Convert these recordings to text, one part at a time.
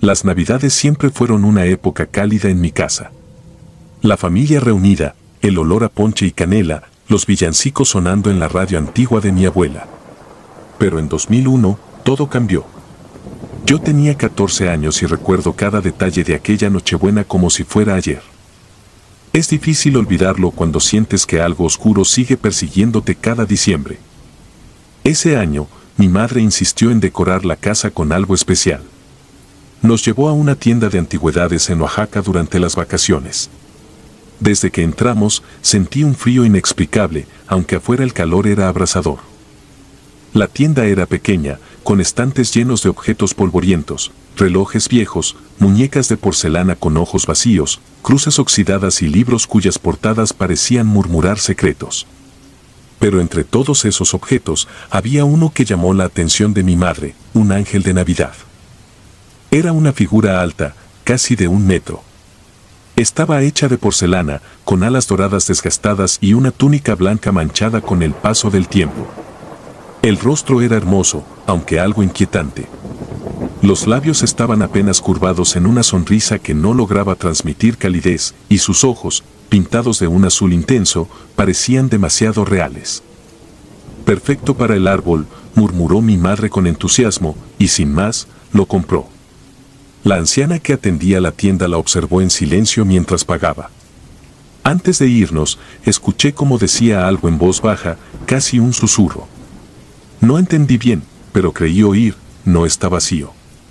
Las Navidades siempre fueron una época cálida en mi casa. La familia reunida, el olor a ponche y canela, los villancicos sonando en la radio antigua de mi abuela. Pero en 2001, todo cambió. Yo tenía 14 años y recuerdo cada detalle de aquella Nochebuena como si fuera ayer. Es difícil olvidarlo cuando sientes que algo oscuro sigue persiguiéndote cada diciembre. Ese año, mi madre insistió en decorar la casa con algo especial. Nos llevó a una tienda de antigüedades en Oaxaca durante las vacaciones. Desde que entramos, sentí un frío inexplicable, aunque afuera el calor era abrasador. La tienda era pequeña, con estantes llenos de objetos polvorientos, relojes viejos, muñecas de porcelana con ojos vacíos, cruces oxidadas y libros cuyas portadas parecían murmurar secretos. Pero entre todos esos objetos, había uno que llamó la atención de mi madre, un ángel de Navidad. Era una figura alta, casi de 1 metro. Estaba hecha de porcelana, con alas doradas desgastadas y una túnica blanca manchada con el paso del tiempo. El rostro era hermoso, aunque algo inquietante. Los labios estaban apenas curvados en una sonrisa que no lograba transmitir calidez, y sus ojos, pintados de un azul intenso, parecían demasiado reales. «Perfecto para el árbol», murmuró mi madre con entusiasmo, y sin más, lo compró. La anciana que atendía la tienda la observó en silencio mientras pagaba. Antes de irnos, escuché cómo decía algo en voz baja, casi un susurro. No entendí bien, pero creí oír, no está vacío.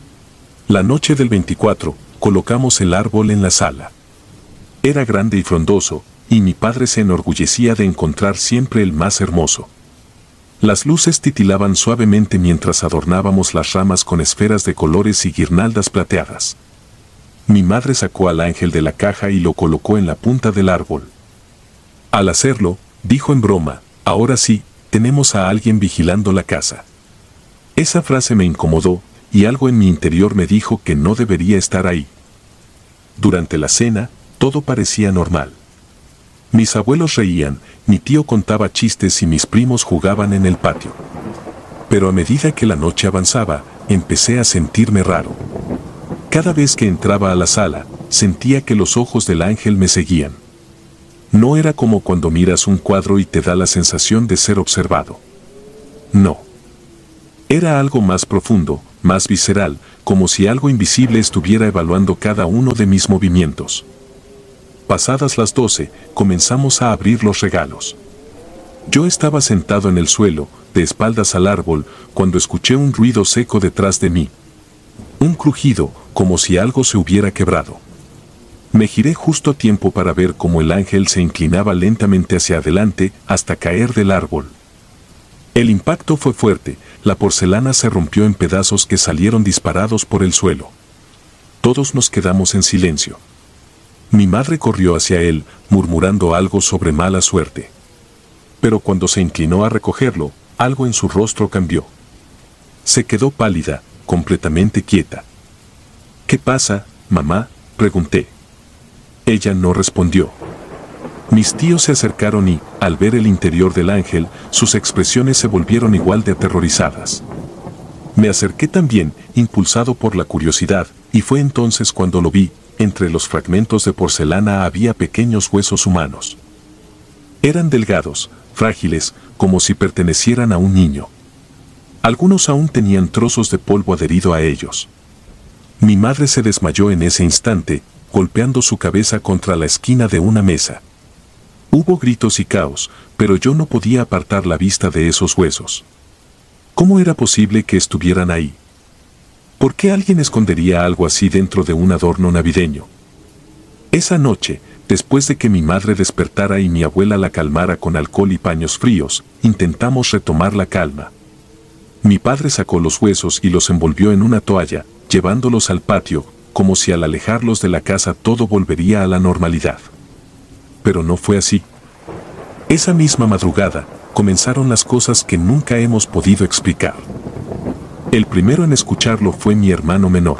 La noche del 24, colocamos el árbol en la sala. Era grande y frondoso, y mi padre se enorgullecía de encontrar siempre el más hermoso. Las luces titilaban suavemente mientras adornábamos las ramas con esferas de colores y guirnaldas plateadas. Mi madre sacó al ángel de la caja y lo colocó en la punta del árbol. Al hacerlo, dijo en broma, «Ahora sí, tenemos a alguien vigilando la casa». Esa frase me incomodó, y algo en mi interior me dijo que no debería estar ahí. Durante la cena, todo parecía normal. Mis abuelos reían, mi tío contaba chistes y mis primos jugaban en el patio. Pero a medida que la noche avanzaba, empecé a sentirme raro. Cada vez que entraba a la sala, sentía que los ojos del ángel me seguían. No era como cuando miras un cuadro y te da la sensación de ser observado. No. Era algo más profundo, más visceral, como si algo invisible estuviera evaluando cada uno de mis movimientos. Pasadas las 12, comenzamos a abrir los regalos. Yo estaba sentado en el suelo, de espaldas al árbol, cuando escuché un ruido seco detrás de mí. Un crujido, como si algo se hubiera quebrado. Me giré justo a tiempo para ver cómo el ángel se inclinaba lentamente hacia adelante hasta caer del árbol. El impacto fue fuerte, la porcelana se rompió en pedazos que salieron disparados por el suelo. Todos nos quedamos en silencio. Mi madre corrió hacia él, murmurando algo sobre mala suerte. Pero cuando se inclinó a recogerlo, algo en su rostro cambió. Se quedó pálida, completamente quieta. «¿Qué pasa, mamá?», pregunté. Ella no respondió. Mis tíos se acercaron y, al ver el interior del ángel, sus expresiones se volvieron igual de aterrorizadas. Me acerqué también, impulsado por la curiosidad, y fue entonces cuando lo vi. Entre los fragmentos de porcelana había pequeños huesos humanos. Eran delgados, frágiles, como si pertenecieran a un niño. Algunos aún tenían trozos de polvo adherido a ellos. Mi madre se desmayó en ese instante, golpeando su cabeza contra la esquina de una mesa. Hubo gritos y caos, pero yo no podía apartar la vista de esos huesos. ¿Cómo era posible que estuvieran ahí? ¿Por qué alguien escondería algo así dentro de un adorno navideño? Esa noche, después de que mi madre despertara y mi abuela la calmara con alcohol y paños fríos, intentamos retomar la calma. Mi padre sacó los huesos y los envolvió en una toalla, llevándolos al patio, como si al alejarlos de la casa todo volvería a la normalidad. Pero no fue así. Esa misma madrugada, comenzaron las cosas que nunca hemos podido explicar. El primero en escucharlo fue mi hermano menor.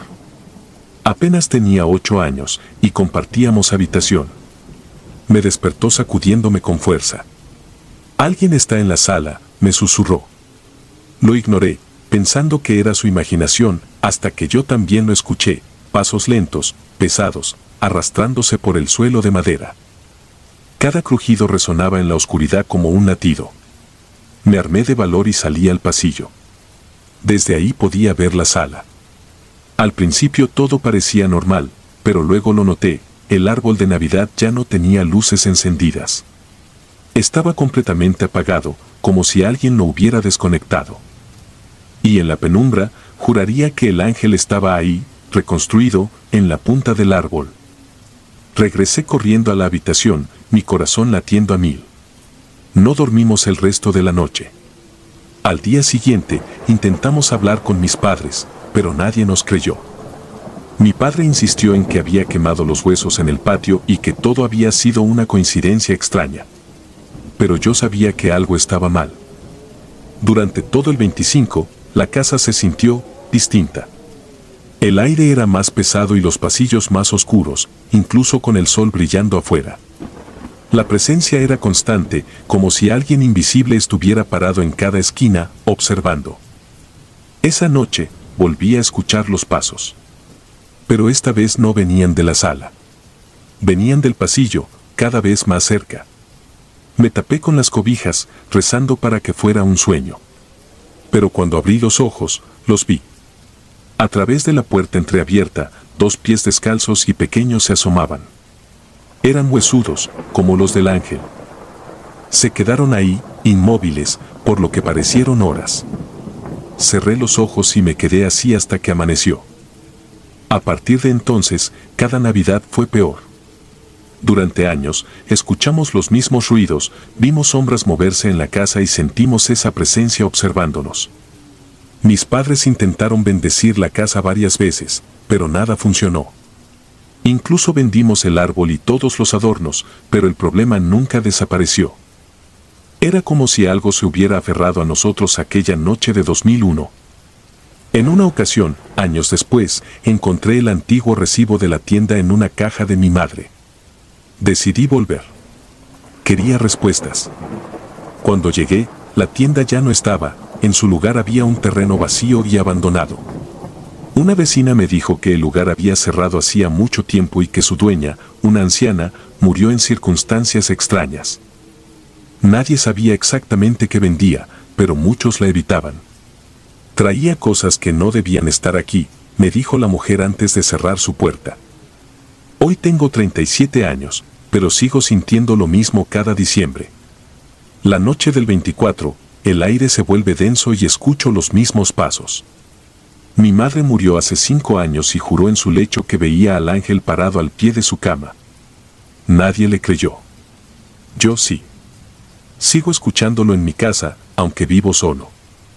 Apenas tenía 8 años, y compartíamos habitación. Me despertó sacudiéndome con fuerza. «Alguien está en la sala», me susurró. Lo ignoré, pensando que era su imaginación, hasta que yo también lo escuché. pasos lentos, pesados, arrastrándose por el suelo de madera. Cada crujido resonaba en la oscuridad como un latido. Me armé de valor y salí al pasillo. Desde ahí podía ver la sala. Al principio todo parecía normal, pero luego lo noté, el árbol de Navidad ya no tenía luces encendidas. Estaba completamente apagado, como si alguien lo hubiera desconectado. Y en la penumbra, juraría que el ángel estaba ahí, reconstruido, en la punta del árbol. Regresé corriendo a la habitación, mi corazón latiendo a 1000. No dormimos el resto de la noche. Al día siguiente, intentamos hablar con mis padres, pero nadie nos creyó. Mi padre insistió en que había quemado los huesos en el patio y que todo había sido una coincidencia extraña. Pero yo sabía que algo estaba mal. Durante todo el 25, la casa se sintió distinta. El aire era más pesado y los pasillos más oscuros, incluso con el sol brillando afuera. La presencia era constante, como si alguien invisible estuviera parado en cada esquina, observando. Esa noche, volví a escuchar los pasos. Pero esta vez no venían de la sala. Venían del pasillo, cada vez más cerca. Me tapé con las cobijas, rezando para que fuera un sueño. Pero cuando abrí los ojos, los vi. A través de la puerta entreabierta, 2 pies descalzos y pequeños se asomaban. Eran huesudos, como los del ángel. Se quedaron ahí, inmóviles, por lo que parecieron horas. Cerré los ojos y me quedé así hasta que amaneció. A partir de entonces, cada Navidad fue peor. Durante años, escuchamos los mismos ruidos, vimos sombras moverse en la casa y sentimos esa presencia observándonos. Mis padres intentaron bendecir la casa varias veces, pero nada funcionó. Incluso vendimos el árbol y todos los adornos, pero el problema nunca desapareció. Era como si algo se hubiera aferrado a nosotros aquella noche de 2001. En una ocasión, años después, encontré el antiguo recibo de la tienda en una caja de mi madre. Decidí volver. Quería respuestas. Cuando llegué, la tienda ya no estaba, en su lugar había un terreno vacío y abandonado. Una vecina me dijo que el lugar había cerrado hacía mucho tiempo y que su dueña, una anciana, murió en circunstancias extrañas. Nadie sabía exactamente qué vendía, pero muchos la evitaban. Traía cosas que no debían estar aquí, me dijo la mujer antes de cerrar su puerta. Hoy tengo 37 años, pero sigo sintiendo lo mismo cada diciembre. La noche del 24, el aire se vuelve denso y escucho los mismos pasos. Mi madre murió hace 5 años y juró en su lecho que veía al ángel parado al pie de su cama. Nadie le creyó. Yo sí. Sigo escuchándolo en mi casa, aunque vivo solo.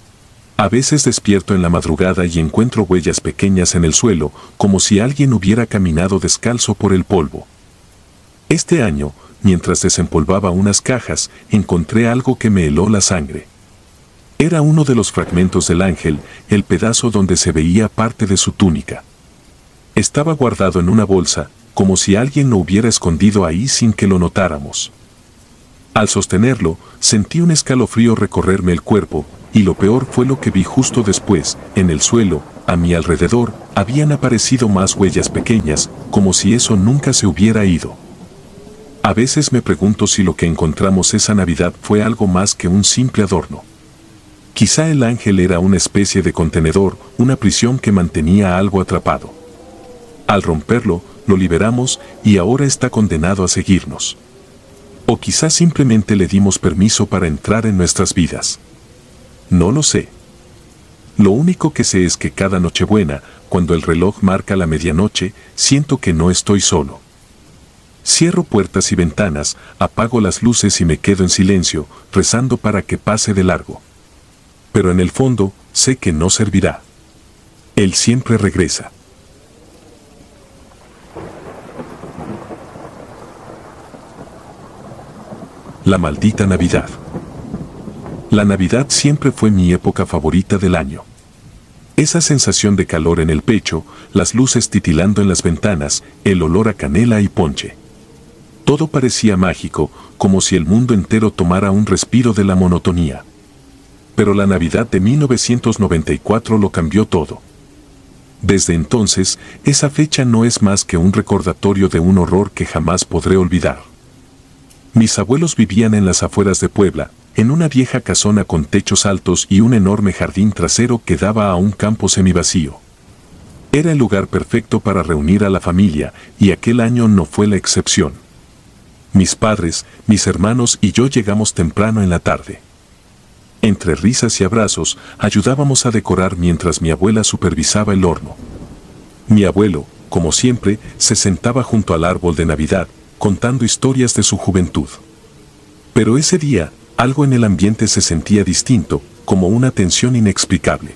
A veces despierto en la madrugada y encuentro huellas pequeñas en el suelo, como si alguien hubiera caminado descalzo por el polvo. Este año, mientras desempolvaba unas cajas, encontré algo que me heló la sangre. Era uno de los fragmentos del ángel, el pedazo donde se veía parte de su túnica. Estaba guardado en una bolsa, como si alguien lo hubiera escondido ahí sin que lo notáramos. Al sostenerlo, sentí un escalofrío recorrerme el cuerpo, y lo peor fue lo que vi justo después, en el suelo, a mi alrededor, habían aparecido más huellas pequeñas, como si eso nunca se hubiera ido. A veces me pregunto si lo que encontramos esa Navidad fue algo más que un simple adorno. Quizá el ángel era una especie de contenedor, una prisión que mantenía algo atrapado. Al romperlo, lo liberamos y ahora está condenado a seguirnos. O quizá simplemente le dimos permiso para entrar en nuestras vidas. No lo sé. Lo único que sé es que cada Nochebuena, cuando el reloj marca la medianoche, siento que no estoy solo. Cierro puertas y ventanas, apago las luces y me quedo en silencio, rezando para que pase de largo. Pero en el fondo, sé que no servirá. Él siempre regresa. La maldita Navidad. La Navidad siempre fue mi época favorita del año. Esa sensación de calor en el pecho, las luces titilando en las ventanas, el olor a canela y ponche. Todo parecía mágico, como si el mundo entero tomara un respiro de la monotonía. Pero la Navidad de 1994 lo cambió todo. Desde entonces, esa fecha no es más que un recordatorio de un horror que jamás podré olvidar. Mis abuelos vivían en las afueras de Puebla, en una vieja casona con techos altos y un enorme jardín trasero que daba a un campo semivacío. Era el lugar perfecto para reunir a la familia, y aquel año no fue la excepción. Mis padres, mis hermanos y yo llegamos temprano en la tarde. Entre risas y abrazos, ayudábamos a decorar mientras mi abuela supervisaba el horno. Mi abuelo, como siempre, se sentaba junto al árbol de Navidad, contando historias de su juventud. Pero ese día, algo en el ambiente se sentía distinto, como una tensión inexplicable.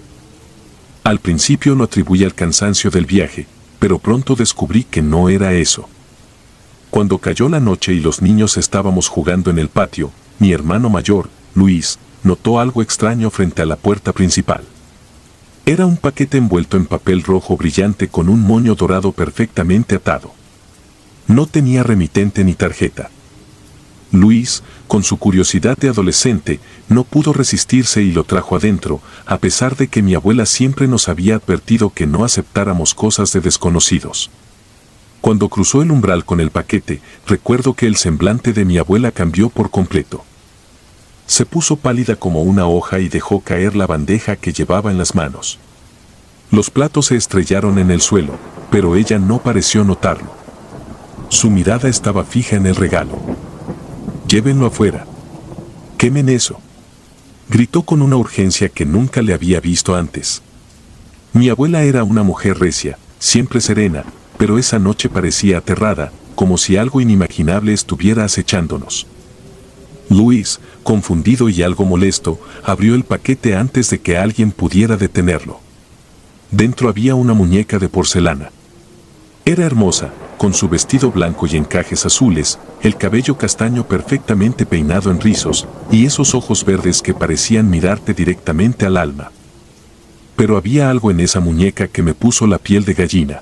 Al principio lo atribuí al cansancio del viaje, pero pronto descubrí que no era eso. Cuando cayó la noche y los niños estábamos jugando en el patio, mi hermano mayor, Luis, notó algo extraño frente a la puerta principal. Era un paquete envuelto en papel rojo brillante con un moño dorado perfectamente atado. No tenía remitente ni tarjeta. Luis, con su curiosidad de adolescente, no pudo resistirse y lo trajo adentro, a pesar de que mi abuela siempre nos había advertido que no aceptáramos cosas de desconocidos. Cuando cruzó el umbral con el paquete, recuerdo que el semblante de mi abuela cambió por completo. Se puso pálida como una hoja y dejó caer la bandeja que llevaba en las manos. Los platos se estrellaron en el suelo, pero ella no pareció notarlo. Su mirada estaba fija en el regalo. «Llévenlo afuera. Quemen eso», gritó con una urgencia que nunca le había visto antes. Mi abuela era una mujer recia, siempre serena, pero esa noche parecía aterrada, como si algo inimaginable estuviera acechándonos. Luis, confundido y algo molesto, abrió el paquete antes de que alguien pudiera detenerlo. Dentro había una muñeca de porcelana. Era hermosa, con su vestido blanco y encajes azules, el cabello castaño perfectamente peinado en rizos, y esos ojos verdes que parecían mirarte directamente al alma. Pero había algo en esa muñeca que me puso la piel de gallina.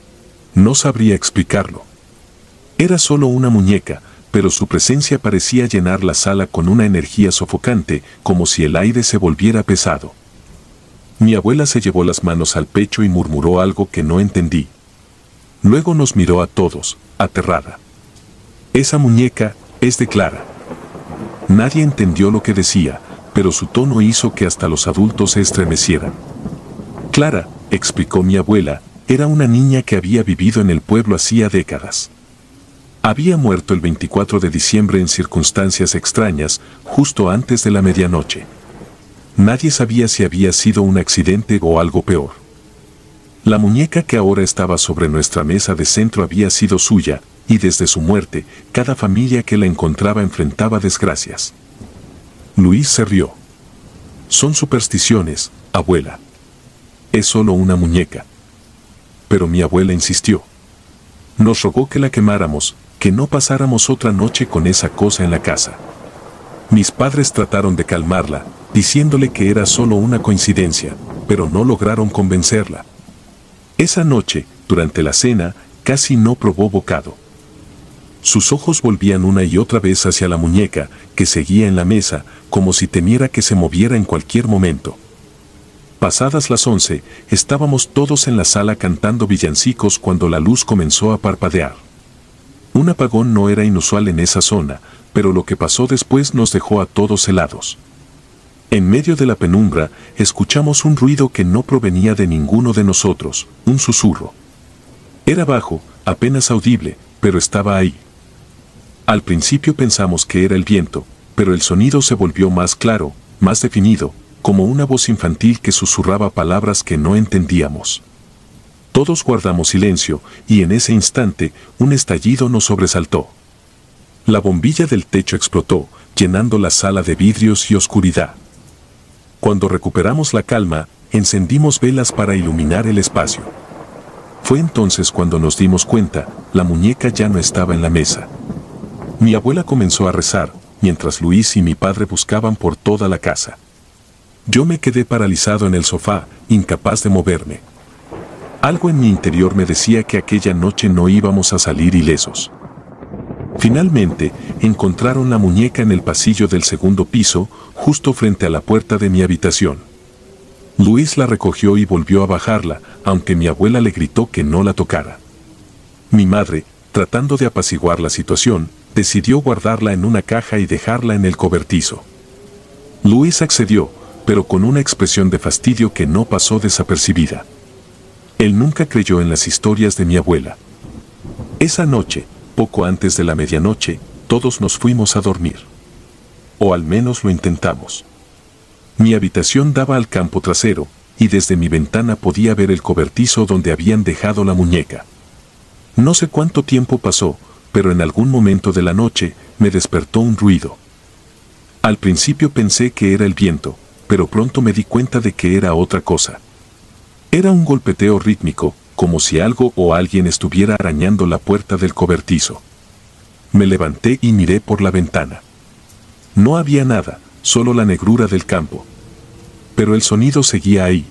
No sabría explicarlo. Era solo una muñeca, pero su presencia parecía llenar la sala con una energía sofocante, como si el aire se volviera pesado. Mi abuela se llevó las manos al pecho y murmuró algo que no entendí. Luego nos miró a todos, aterrada. «Esa muñeca es de Clara». Nadie entendió lo que decía, pero su tono hizo que hasta los adultos se estremecieran. «Clara», explicó mi abuela, era una niña que había vivido en el pueblo hacía décadas. Había muerto el 24 de diciembre en circunstancias extrañas, justo antes de la medianoche. Nadie sabía si había sido un accidente o algo peor. La muñeca que ahora estaba sobre nuestra mesa de centro había sido suya, y desde su muerte, cada familia que la encontraba enfrentaba desgracias. Luis se rió. «Son supersticiones, abuela. Es solo una muñeca». Pero mi abuela insistió. Nos rogó que la quemáramos, que no pasáramos otra noche con esa cosa en la casa. Mis padres trataron de calmarla, diciéndole que era solo una coincidencia, pero no lograron convencerla. Esa noche, durante la cena, casi no probó bocado. Sus ojos volvían una y otra vez hacia la muñeca, que seguía en la mesa, como si temiera que se moviera en cualquier momento. Pasadas las 11, estábamos todos en la sala cantando villancicos cuando la luz comenzó a parpadear. Un apagón no era inusual en esa zona, pero lo que pasó después nos dejó a todos helados. En medio de la penumbra, escuchamos un ruido que no provenía de ninguno de nosotros, un susurro. Era bajo, apenas audible, pero estaba ahí. Al principio pensamos que era el viento, pero el sonido se volvió más claro, más definido, como una voz infantil que susurraba palabras que no entendíamos. Todos guardamos silencio, y en ese instante, un estallido nos sobresaltó. La bombilla del techo explotó, llenando la sala de vidrios y oscuridad. Cuando recuperamos la calma, encendimos velas para iluminar el espacio. Fue entonces cuando nos dimos cuenta, la muñeca ya no estaba en la mesa. Mi abuela comenzó a rezar, mientras Luis y mi padre buscaban por toda la casa. Yo me quedé paralizado en el sofá, incapaz de moverme. Algo en mi interior me decía que aquella noche no íbamos a salir ilesos. Finalmente, encontraron la muñeca en el pasillo del segundo piso, justo frente a la puerta de mi habitación. Luis la recogió y volvió a bajarla, aunque mi abuela le gritó que no la tocara. Mi madre, tratando de apaciguar la situación, decidió guardarla en una caja y dejarla en el cobertizo. Luis accedió, pero con una expresión de fastidio que no pasó desapercibida. Él nunca creyó en las historias de mi abuela. Esa noche, poco antes de la medianoche, todos nos fuimos a dormir. O al menos lo intentamos. Mi habitación daba al campo trasero, y desde mi ventana podía ver el cobertizo donde habían dejado la muñeca. No sé cuánto tiempo pasó, pero en algún momento de la noche me despertó un ruido. Al principio pensé que era el viento, pero pronto me di cuenta de que era otra cosa. Era un golpeteo rítmico, como si algo o alguien estuviera arañando la puerta del cobertizo. Me levanté y miré por la ventana. No había nada, solo la negrura del campo. Pero el sonido seguía ahí.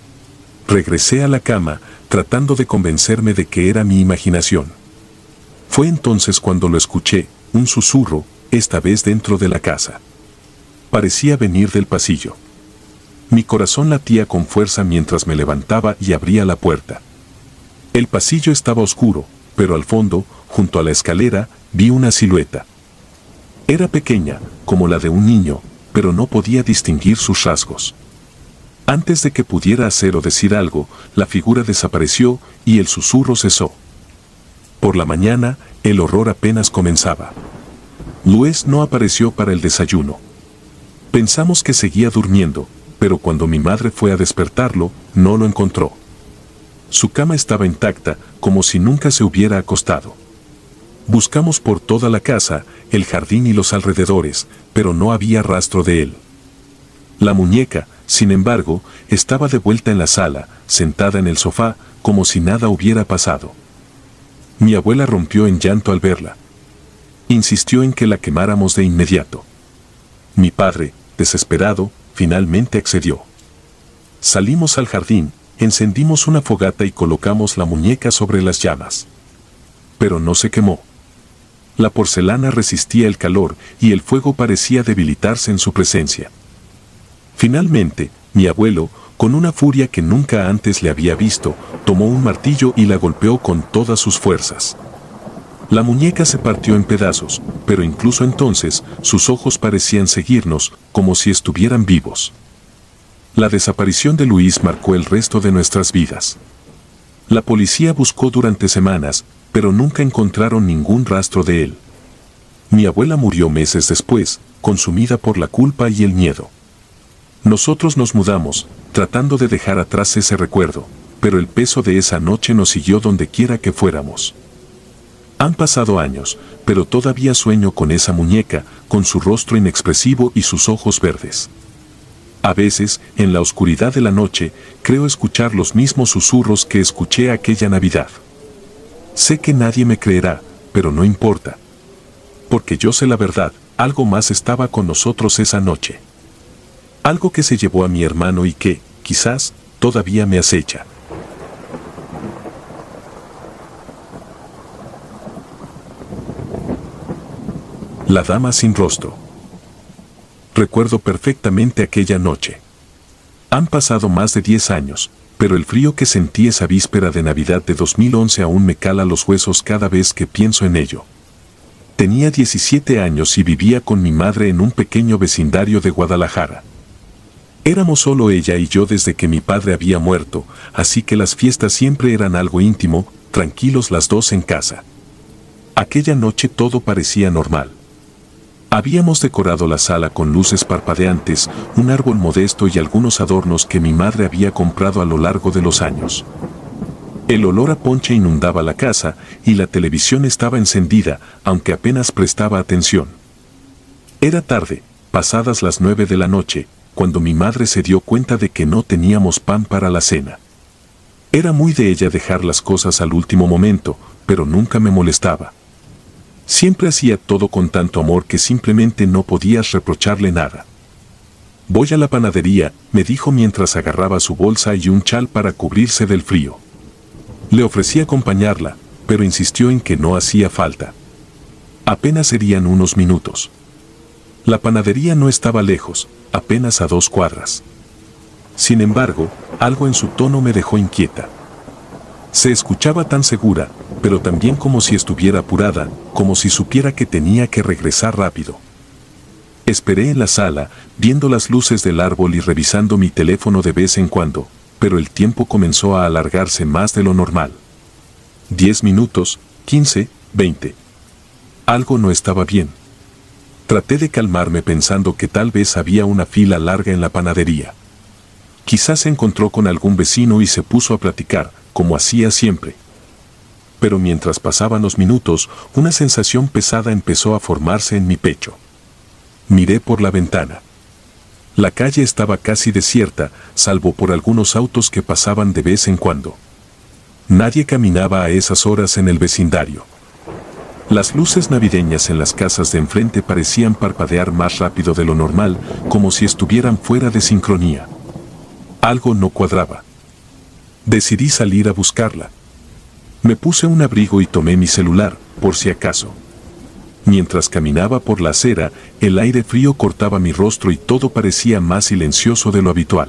Regresé a la cama, tratando de convencerme de que era mi imaginación. Fue entonces cuando lo escuché, un susurro, esta vez dentro de la casa. Parecía venir del pasillo. Mi corazón latía con fuerza mientras me levantaba y abría la puerta. El pasillo estaba oscuro, pero al fondo, junto a la escalera, vi una silueta. Era pequeña, como la de un niño, pero no podía distinguir sus rasgos. Antes de que pudiera hacer o decir algo, la figura desapareció y el susurro cesó. Por la mañana, el horror apenas comenzaba. Luis no apareció para el desayuno. Pensamos que seguía durmiendo, pero cuando mi madre fue a despertarlo, no lo encontró. Su cama estaba intacta, como si nunca se hubiera acostado. Buscamos por toda la casa, el jardín y los alrededores, pero no había rastro de él. La muñeca, sin embargo, estaba de vuelta en la sala, sentada en el sofá, como si nada hubiera pasado. Mi abuela rompió en llanto al verla. Insistió en que la quemáramos de inmediato. Mi padre, desesperado, finalmente accedió. Salimos al jardín, encendimos una fogata y colocamos la muñeca sobre las llamas. Pero no se quemó. La porcelana resistía el calor y el fuego parecía debilitarse en su presencia. Finalmente, mi abuelo, con una furia que nunca antes le había visto, tomó un martillo y la golpeó con todas sus fuerzas. La muñeca se partió en pedazos, pero incluso entonces sus ojos parecían seguirnos, como si estuvieran vivos. La desaparición de Luis marcó el resto de nuestras vidas. La policía buscó durante semanas, pero nunca encontraron ningún rastro de él. Mi abuela murió meses después, consumida por la culpa y el miedo. Nosotros nos mudamos, tratando de dejar atrás ese recuerdo, pero el peso de esa noche nos siguió donde quiera que fuéramos. Han pasado años, pero todavía sueño con esa muñeca, con su rostro inexpresivo y sus ojos verdes. A veces, en la oscuridad de la noche, creo escuchar los mismos susurros que escuché aquella Navidad. Sé que nadie me creerá, pero no importa. Porque yo sé la verdad, algo más estaba con nosotros esa noche. Algo que se llevó a mi hermano y que, quizás, todavía me acecha. La dama sin rostro. Recuerdo perfectamente aquella noche. Han pasado más de 10 años, pero el frío que sentí esa víspera de Navidad de 2011 aún me cala los huesos cada vez que pienso en ello. Tenía 17 años y vivía con mi madre en un pequeño vecindario de Guadalajara. Éramos solo ella y yo desde que mi padre había muerto, así que las fiestas siempre eran algo íntimo, tranquilos las dos en casa. Aquella noche todo parecía normal. Habíamos decorado la sala con luces parpadeantes, un árbol modesto y algunos adornos que mi madre había comprado a lo largo de los años. El olor a ponche inundaba la casa y la televisión estaba encendida, aunque apenas prestaba atención. Era tarde, pasadas las 9 de la noche, cuando mi madre se dio cuenta de que no teníamos pan para la cena. Era muy de ella dejar las cosas al último momento, pero nunca me molestaba. Siempre hacía todo con tanto amor que simplemente no podías reprocharle nada. Voy a la panadería, me dijo mientras agarraba su bolsa y un chal para cubrirse del frío. Le ofrecí acompañarla, pero insistió en que no hacía falta. Apenas serían unos minutos. La panadería no estaba lejos, apenas a 2 cuadras. Sin embargo, algo en su tono me dejó inquieta. Se escuchaba tan segura, pero también como si estuviera apurada, como si supiera que tenía que regresar rápido. Esperé en la sala, viendo las luces del árbol y revisando mi teléfono de vez en cuando, pero el tiempo comenzó a alargarse más de lo normal. 10 minutos, 15, 20. Algo no estaba bien. Traté de calmarme pensando que tal vez había una fila larga en la panadería. Quizás se encontró con algún vecino y se puso a platicar, como hacía siempre. Pero mientras pasaban los minutos, una sensación pesada empezó a formarse en mi pecho. Miré por la ventana. La calle estaba casi desierta, salvo por algunos autos que pasaban de vez en cuando. Nadie caminaba a esas horas en el vecindario. Las luces navideñas en las casas de enfrente parecían parpadear más rápido de lo normal, como si estuvieran fuera de sincronía. Algo no cuadraba. Decidí salir a buscarla. Me puse un abrigo y tomé mi celular, por si acaso. Mientras caminaba por la acera, el aire frío cortaba mi rostro y todo parecía más silencioso de lo habitual.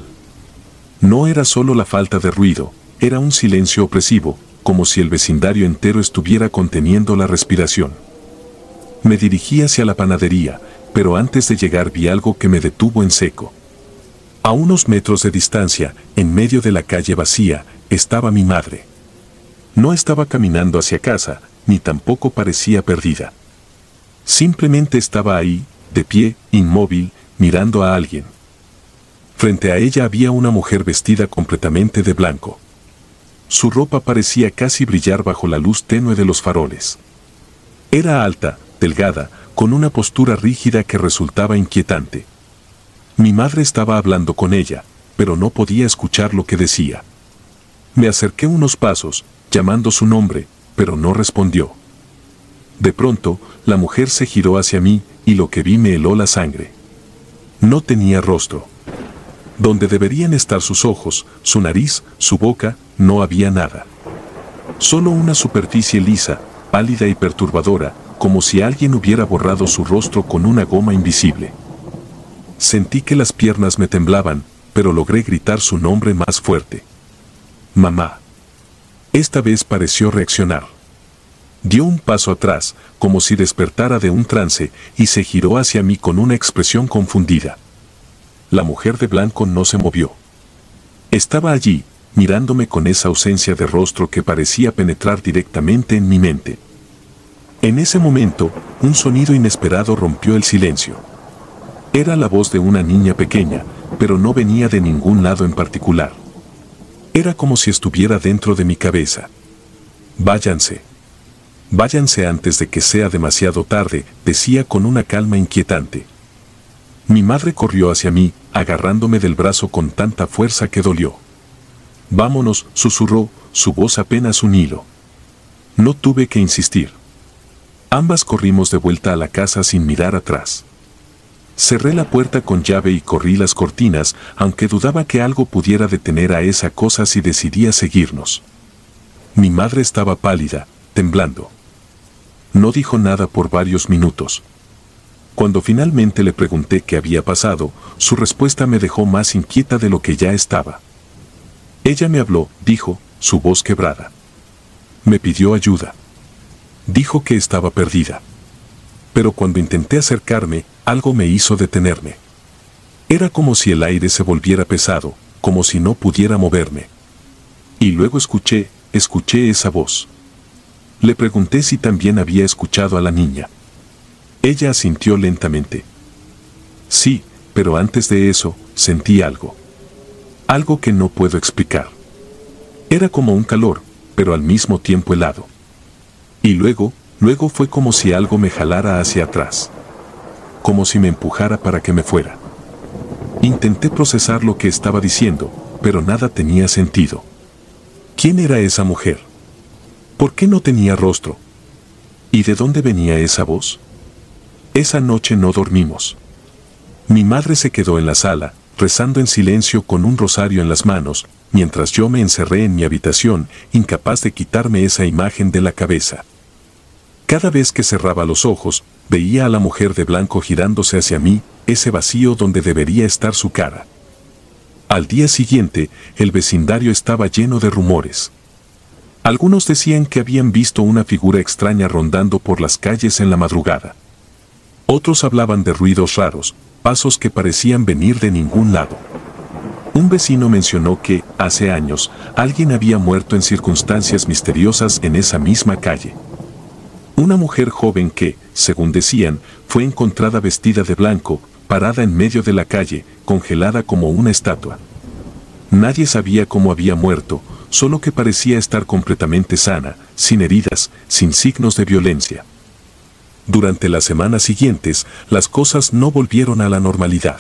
No era solo la falta de ruido, era un silencio opresivo, como si el vecindario entero estuviera conteniendo la respiración. Me dirigí hacia la panadería, pero antes de llegar vi algo que me detuvo en seco. A unos metros de distancia, en medio de la calle vacía, estaba mi madre. No estaba caminando hacia casa, ni tampoco parecía perdida. Simplemente estaba ahí, de pie, inmóvil, mirando a alguien. Frente a ella había una mujer vestida completamente de blanco. Su ropa parecía casi brillar bajo la luz tenue de los faroles. Era alta, delgada, con una postura rígida que resultaba inquietante. Mi madre estaba hablando con ella, pero no podía escuchar lo que decía. Me acerqué unos pasos, llamando su nombre, pero no respondió. De pronto, la mujer se giró hacia mí, y lo que vi me heló la sangre. No tenía rostro. Donde deberían estar sus ojos, su nariz, su boca, no había nada. Solo una superficie lisa, pálida y perturbadora, como si alguien hubiera borrado su rostro con una goma invisible. Sentí que las piernas me temblaban, pero logré gritar su nombre más fuerte. Mamá. Esta vez pareció reaccionar. Dio un paso atrás, como si despertara de un trance, y se giró hacia mí con una expresión confundida. La mujer de blanco no se movió. Estaba allí, mirándome con esa ausencia de rostro que parecía penetrar directamente en mi mente. En ese momento, un sonido inesperado rompió el silencio. Era la voz de una niña pequeña, pero no venía de ningún lado en particular. Era como si estuviera dentro de mi cabeza. Váyanse. Váyanse antes de que sea demasiado tarde, decía con una calma inquietante. Mi madre corrió hacia mí, agarrándome del brazo con tanta fuerza que dolió. Vámonos, susurró, su voz apenas un hilo. No tuve que insistir. Ambas corrimos de vuelta a la casa sin mirar atrás. Cerré la puerta con llave y corrí las cortinas, aunque dudaba que algo pudiera detener a esa cosa si decidía seguirnos. Mi madre estaba pálida, temblando. No dijo nada por varios minutos. Cuando finalmente le pregunté qué había pasado, su respuesta me dejó más inquieta de lo que ya estaba. Ella me habló, dijo, su voz quebrada. Me pidió ayuda. Dijo que estaba perdida. Pero cuando intenté acercarme, algo me hizo detenerme. Era como si el aire se volviera pesado, como si no pudiera moverme. Y luego escuché esa voz. Le pregunté si también había escuchado a la niña. Ella asintió lentamente. Sí, pero antes de eso, sentí algo. Algo que no puedo explicar. Era como un calor, pero al mismo tiempo helado. Y luego fue como si algo me jalara hacia atrás. Como si me empujara para que me fuera. Intenté procesar lo que estaba diciendo, pero nada tenía sentido. ¿Quién era esa mujer? ¿Por qué no tenía rostro? ¿Y de dónde venía esa voz? Esa noche no dormimos. Mi madre se quedó en la sala, rezando en silencio con un rosario en las manos, mientras yo me encerré en mi habitación, incapaz de quitarme esa imagen de la cabeza. Cada vez que cerraba los ojos, veía a la mujer de blanco girándose hacia mí, ese vacío donde debería estar su cara. Al día siguiente, el vecindario estaba lleno de rumores. Algunos decían que habían visto una figura extraña rondando por las calles en la madrugada. Otros hablaban de ruidos raros, pasos que parecían venir de ningún lado. Un vecino mencionó que, hace años, alguien había muerto en circunstancias misteriosas en esa misma calle. Una mujer joven que, según decían, fue encontrada vestida de blanco, parada en medio de la calle, congelada como una estatua. Nadie sabía cómo había muerto, solo que parecía estar completamente sana, sin heridas, sin signos de violencia. Durante las semanas siguientes, las cosas no volvieron a la normalidad.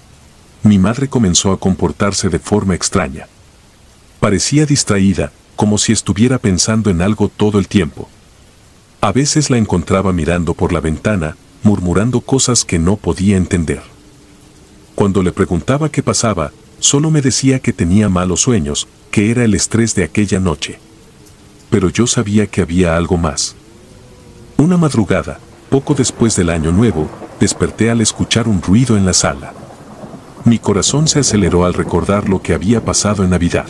Mi madre comenzó a comportarse de forma extraña. Parecía distraída, como si estuviera pensando en algo todo el tiempo. A veces la encontraba mirando por la ventana, murmurando cosas que no podía entender. Cuando le preguntaba qué pasaba, solo me decía que tenía malos sueños, que era el estrés de aquella noche. Pero yo sabía que había algo más. Una madrugada, poco después del Año Nuevo, desperté al escuchar un ruido en la sala. Mi corazón se aceleró al recordar lo que había pasado en Navidad.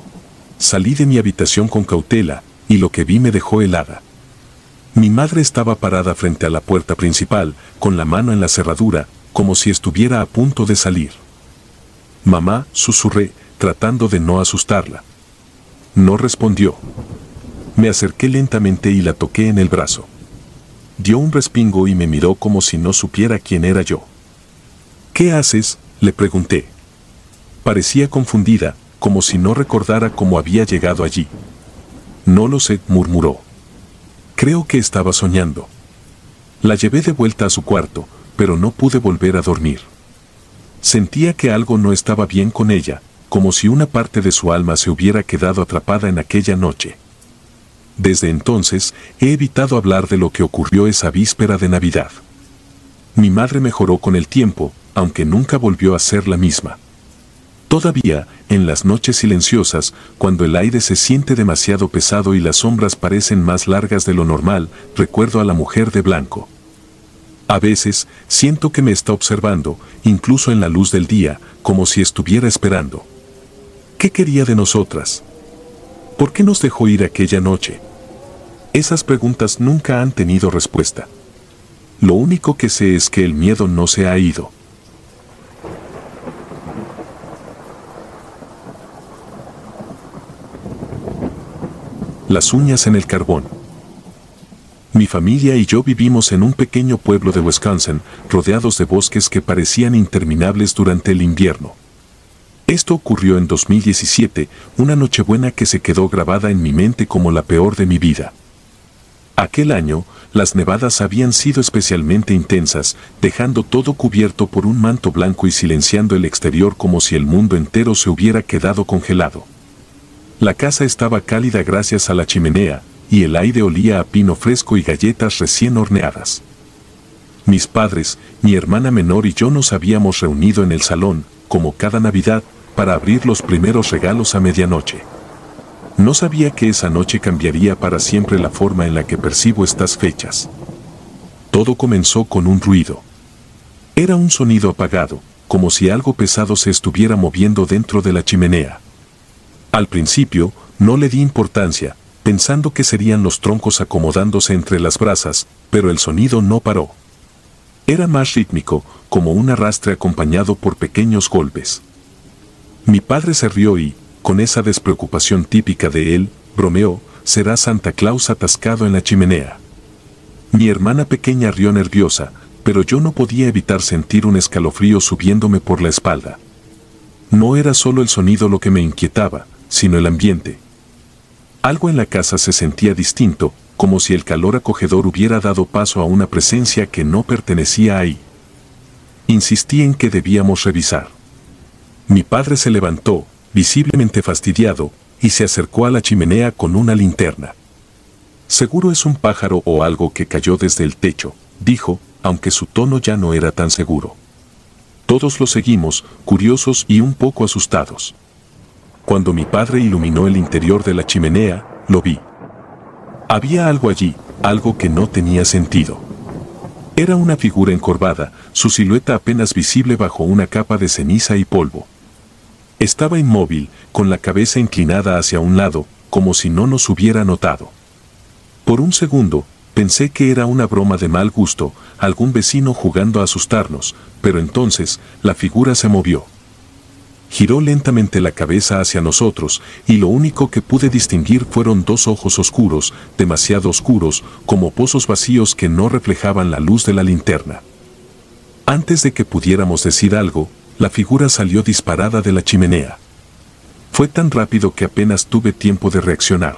Salí de mi habitación con cautela, y lo que vi me dejó helada. Mi madre estaba parada frente a la puerta principal, con la mano en la cerradura, como si estuviera a punto de salir. «Mamá», susurré, tratando de no asustarla. No respondió. Me acerqué lentamente y la toqué en el brazo. Dio un respingo y me miró como si no supiera quién era yo. «¿Qué haces?», le pregunté. Parecía confundida, como si no recordara cómo había llegado allí. «No lo sé», murmuró. Creo que estaba soñando. La llevé de vuelta a su cuarto, pero no pude volver a dormir. Sentía que algo no estaba bien con ella, como si una parte de su alma se hubiera quedado atrapada en aquella noche. Desde entonces, he evitado hablar de lo que ocurrió esa víspera de Navidad. Mi madre mejoró con el tiempo, aunque nunca volvió a ser la misma. Todavía, en las noches silenciosas, cuando el aire se siente demasiado pesado y las sombras parecen más largas de lo normal, recuerdo a la mujer de blanco. A veces, siento que me está observando, incluso en la luz del día, como si estuviera esperando. ¿Qué quería de nosotras? ¿Por qué nos dejó ir aquella noche? Esas preguntas nunca han tenido respuesta. Lo único que sé es que el miedo no se ha ido. Las uñas en el carbón. Mi familia y yo vivimos en un pequeño pueblo de Wisconsin, rodeados de bosques que parecían interminables durante el invierno. Esto ocurrió en 2017, una Nochebuena que se quedó grabada en mi mente como la peor de mi vida. Aquel año, las nevadas habían sido especialmente intensas, dejando todo cubierto por un manto blanco y silenciando el exterior como si el mundo entero se hubiera quedado congelado. La casa estaba cálida gracias a la chimenea, y el aire olía a pino fresco y galletas recién horneadas. Mis padres, mi hermana menor y yo nos habíamos reunido en el salón, como cada Navidad, para abrir los primeros regalos a medianoche. No sabía que esa noche cambiaría para siempre la forma en la que percibo estas fechas. Todo comenzó con un ruido. Era un sonido apagado, como si algo pesado se estuviera moviendo dentro de la chimenea. Al principio, no le di importancia, pensando que serían los troncos acomodándose entre las brasas, pero el sonido no paró. Era más rítmico, como un arrastre acompañado por pequeños golpes. Mi padre se rió y, con esa despreocupación típica de él, bromeó: «Será Santa Claus atascado en la chimenea». Mi hermana pequeña rió nerviosa, pero yo no podía evitar sentir un escalofrío subiéndome por la espalda. No era solo el sonido lo que me inquietaba, sino el ambiente. Algo en la casa se sentía distinto, como si el calor acogedor hubiera dado paso a una presencia que no pertenecía ahí. Insistí en que debíamos revisar. Mi padre se levantó, visiblemente fastidiado, y se acercó a la chimenea con una linterna. «Seguro es un pájaro o algo que cayó desde el techo», dijo, aunque su tono ya no era tan seguro. Todos lo seguimos, curiosos y un poco asustados. Cuando mi padre iluminó el interior de la chimenea, lo vi. Había algo allí, algo que no tenía sentido. Era una figura encorvada, su silueta apenas visible bajo una capa de ceniza y polvo. Estaba inmóvil, con la cabeza inclinada hacia un lado, como si no nos hubiera notado. Por un segundo, pensé que era una broma de mal gusto, algún vecino jugando a asustarnos, pero entonces, la figura se movió. Giró lentamente la cabeza hacia nosotros, y lo único que pude distinguir fueron dos ojos oscuros, demasiado oscuros, como pozos vacíos que no reflejaban la luz de la linterna. Antes de que pudiéramos decir algo, la figura salió disparada de la chimenea. Fue tan rápido que apenas tuve tiempo de reaccionar.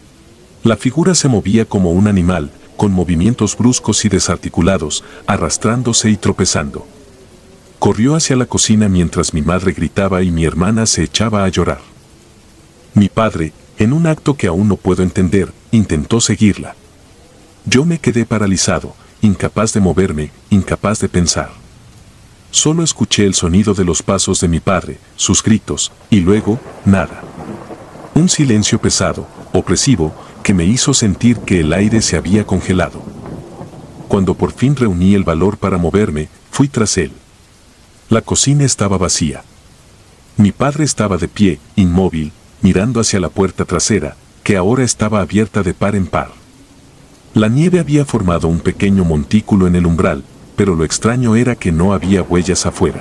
La figura se movía como un animal, con movimientos bruscos y desarticulados, arrastrándose y tropezando. Corrió hacia la cocina mientras mi madre gritaba y mi hermana se echaba a llorar. Mi padre, en un acto que aún no puedo entender, intentó seguirla. Yo me quedé paralizado, incapaz de moverme, incapaz de pensar. Solo escuché el sonido de los pasos de mi padre, sus gritos, y luego, nada. Un silencio pesado, opresivo, que me hizo sentir que el aire se había congelado. Cuando por fin reuní el valor para moverme, fui tras él. La cocina estaba vacía. Mi padre estaba de pie, inmóvil, mirando hacia la puerta trasera, que ahora estaba abierta de par en par. La nieve había formado un pequeño montículo en el umbral, pero lo extraño era que no había huellas afuera.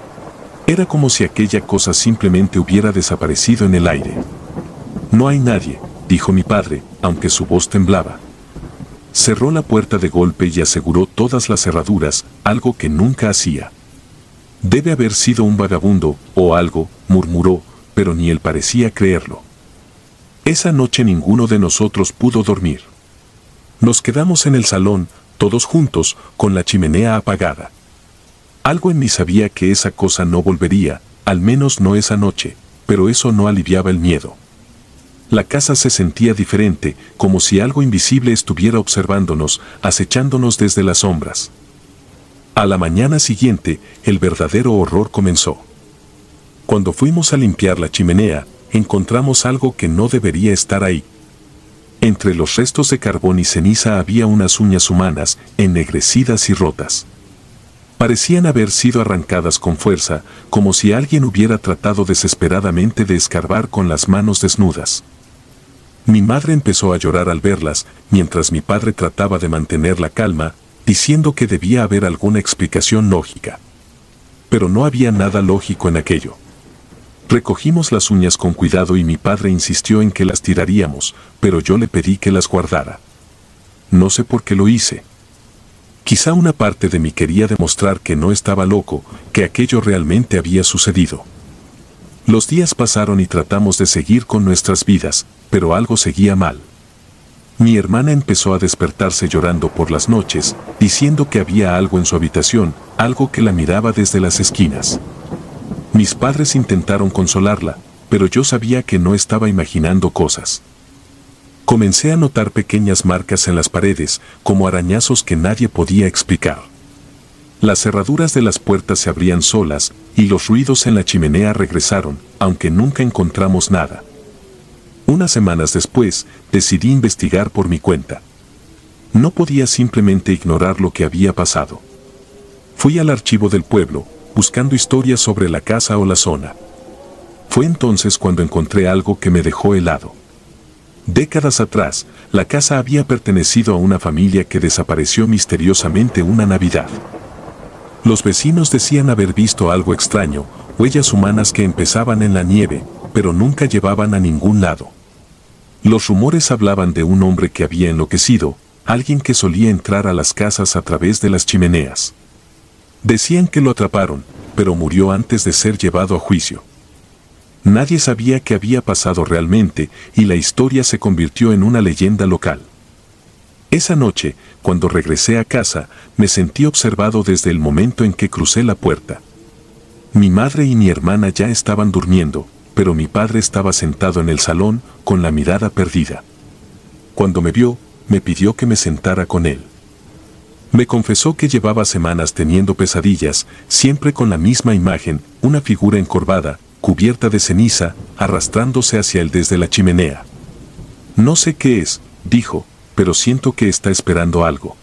Era como si aquella cosa simplemente hubiera desaparecido en el aire. No hay nadie, dijo mi padre, aunque su voz temblaba. Cerró la puerta de golpe y aseguró todas las cerraduras, algo que nunca hacía. Debe haber sido un vagabundo, o algo, murmuró, pero ni él parecía creerlo. Esa noche ninguno de nosotros pudo dormir. Nos quedamos en el salón, todos juntos, con la chimenea apagada. Algo en mí sabía que esa cosa no volvería, al menos no esa noche, pero eso no aliviaba el miedo. La casa se sentía diferente, como si algo invisible estuviera observándonos, acechándonos desde las sombras. A la mañana siguiente, el verdadero horror comenzó. Cuando fuimos a limpiar la chimenea, encontramos algo que no debería estar ahí. Entre los restos de carbón y ceniza había unas uñas humanas, ennegrecidas y rotas. Parecían haber sido arrancadas con fuerza, como si alguien hubiera tratado desesperadamente de escarbar con las manos desnudas. Mi madre empezó a llorar al verlas, mientras mi padre trataba de mantener la calma, diciendo que debía haber alguna explicación lógica. Pero no había nada lógico en aquello. Recogimos las uñas con cuidado y mi padre insistió en que las tiraríamos, pero yo le pedí que las guardara. No sé por qué lo hice. Quizá una parte de mí quería demostrar que no estaba loco, que aquello realmente había sucedido. Los días pasaron y tratamos de seguir con nuestras vidas, pero algo seguía mal. Mi hermana empezó a despertarse llorando por las noches, diciendo que había algo en su habitación, algo que la miraba desde las esquinas. Mis padres intentaron consolarla, pero yo sabía que no estaba imaginando cosas. Comencé a notar pequeñas marcas en las paredes, como arañazos que nadie podía explicar. Las cerraduras de las puertas se abrían solas, y los ruidos en la chimenea regresaron, aunque nunca encontramos nada. Unas semanas después, decidí investigar por mi cuenta. No podía simplemente ignorar lo que había pasado. Fui al archivo del pueblo, buscando historias sobre la casa o la zona. Fue entonces cuando encontré algo que me dejó helado. Décadas atrás, la casa había pertenecido a una familia que desapareció misteriosamente una Navidad. Los vecinos decían haber visto algo extraño, huellas humanas que empezaban en la nieve, pero nunca llevaban a ningún lado. Los rumores hablaban de un hombre que había enloquecido, alguien que solía entrar a las casas a través de las chimeneas. Decían que lo atraparon, pero murió antes de ser llevado a juicio. Nadie sabía qué había pasado realmente, y la historia se convirtió en una leyenda local. Esa noche, cuando regresé a casa, me sentí observado desde el momento en que crucé la puerta. Mi madre y mi hermana ya estaban durmiendo, pero mi padre estaba sentado en el salón, con la mirada perdida. Cuando me vio, me pidió que me sentara con él. Me confesó que llevaba semanas teniendo pesadillas, siempre con la misma imagen, una figura encorvada, cubierta de ceniza, arrastrándose hacia él desde la chimenea. No sé qué es, dijo, pero siento que está esperando algo.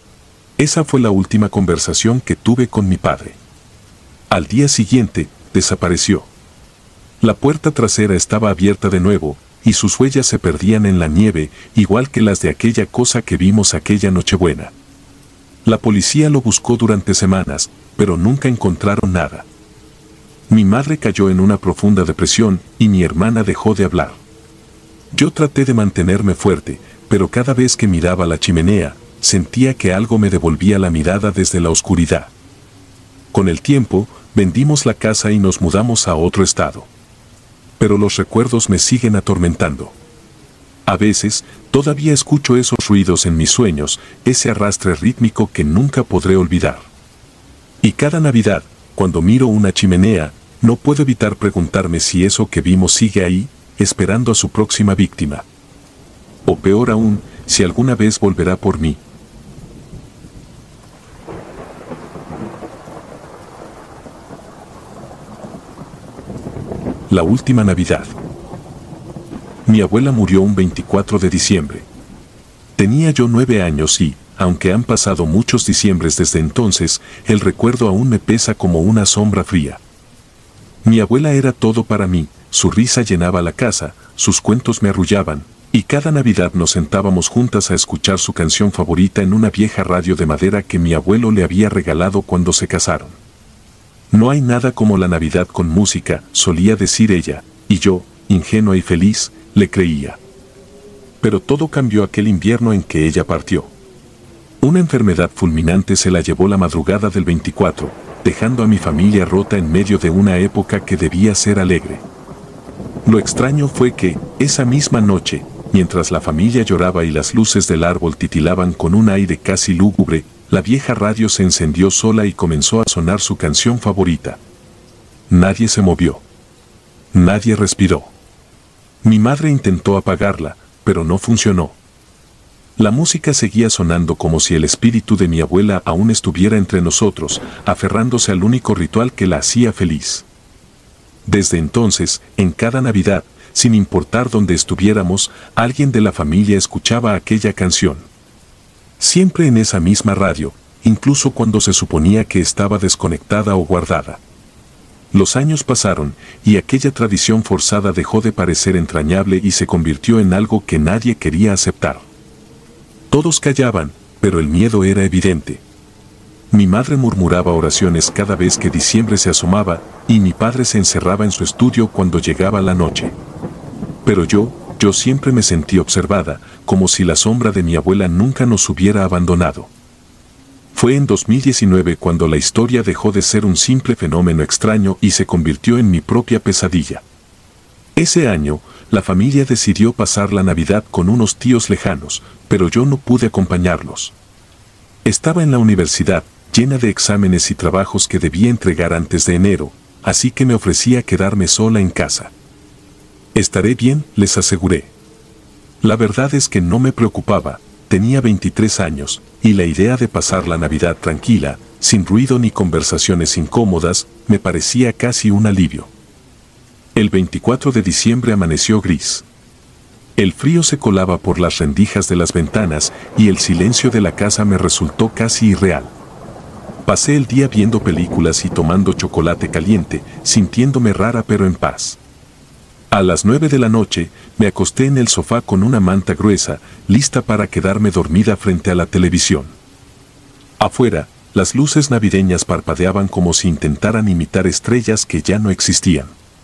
Esa fue la última conversación que tuve con mi padre. Al día siguiente, desapareció. La puerta trasera estaba abierta de nuevo, y sus huellas se perdían en la nieve, igual que las de aquella cosa que vimos aquella Nochebuena. La policía lo buscó durante semanas, pero nunca encontraron nada. Mi madre cayó en una profunda depresión y mi hermana dejó de hablar. Yo traté de mantenerme fuerte, pero cada vez que miraba la chimenea, sentía que algo me devolvía la mirada desde la oscuridad. Con el tiempo, vendimos la casa y nos mudamos a otro estado. Pero los recuerdos me siguen atormentando. A veces, todavía escucho esos ruidos en mis sueños, ese arrastre rítmico que nunca podré olvidar. Y cada Navidad, cuando miro una chimenea, no puedo evitar preguntarme si eso que vimos sigue ahí, esperando a su próxima víctima. O peor aún, si alguna vez volverá por mí. La última Navidad. Mi abuela murió un 24 de diciembre. Tenía yo 9 años y, aunque han pasado muchos diciembres desde entonces, el recuerdo aún me pesa como una sombra fría. Mi abuela era todo para mí, su risa llenaba la casa, sus cuentos me arrullaban, y cada Navidad nos sentábamos juntas a escuchar su canción favorita en una vieja radio de madera que mi abuelo le había regalado cuando se casaron. No hay nada como la Navidad con música, solía decir ella, y yo, ingenua y feliz, le creía. Pero todo cambió aquel invierno en que ella partió. Una enfermedad fulminante se la llevó la madrugada del 24, dejando a mi familia rota en medio de una época que debía ser alegre. Lo extraño fue que, esa misma noche, mientras la familia lloraba y las luces del árbol titilaban con un aire casi lúgubre, la vieja radio se encendió sola y comenzó a sonar su canción favorita. Nadie se movió. Nadie respiró. Mi madre intentó apagarla, pero no funcionó. La música seguía sonando como si el espíritu de mi abuela aún estuviera entre nosotros, aferrándose al único ritual que la hacía feliz. Desde entonces, en cada Navidad, sin importar dónde estuviéramos, alguien de la familia escuchaba aquella canción. Siempre en esa misma radio, incluso cuando se suponía que estaba desconectada o guardada. Los años pasaron, y aquella tradición forzada dejó de parecer entrañable y se convirtió en algo que nadie quería aceptar. Todos callaban, pero el miedo era evidente. Mi madre murmuraba oraciones cada vez que diciembre se asomaba, y mi padre se encerraba en su estudio cuando llegaba la noche. Pero yo siempre me sentí observada, como si la sombra de mi abuela nunca nos hubiera abandonado. Fue en 2019 cuando la historia dejó de ser un simple fenómeno extraño y se convirtió en mi propia pesadilla. Ese año, la familia decidió pasar la Navidad con unos tíos lejanos, pero yo no pude acompañarlos. Estaba en la universidad, llena de exámenes y trabajos que debía entregar antes de enero, así que me ofrecí a quedarme sola en casa. Estaré bien, les aseguré. La verdad es que no me preocupaba, tenía 23 años, y la idea de pasar la Navidad tranquila, sin ruido ni conversaciones incómodas, me parecía casi un alivio. El 24 de diciembre amaneció gris. El frío se colaba por las rendijas de las ventanas y el silencio de la casa me resultó casi irreal. Pasé el día viendo películas y tomando chocolate caliente, sintiéndome rara pero en paz. A las 9 de la noche, me acosté en el sofá con una manta gruesa, lista para quedarme dormida frente a la televisión. Afuera, las luces navideñas parpadeaban como si intentaran imitar estrellas que ya no existían.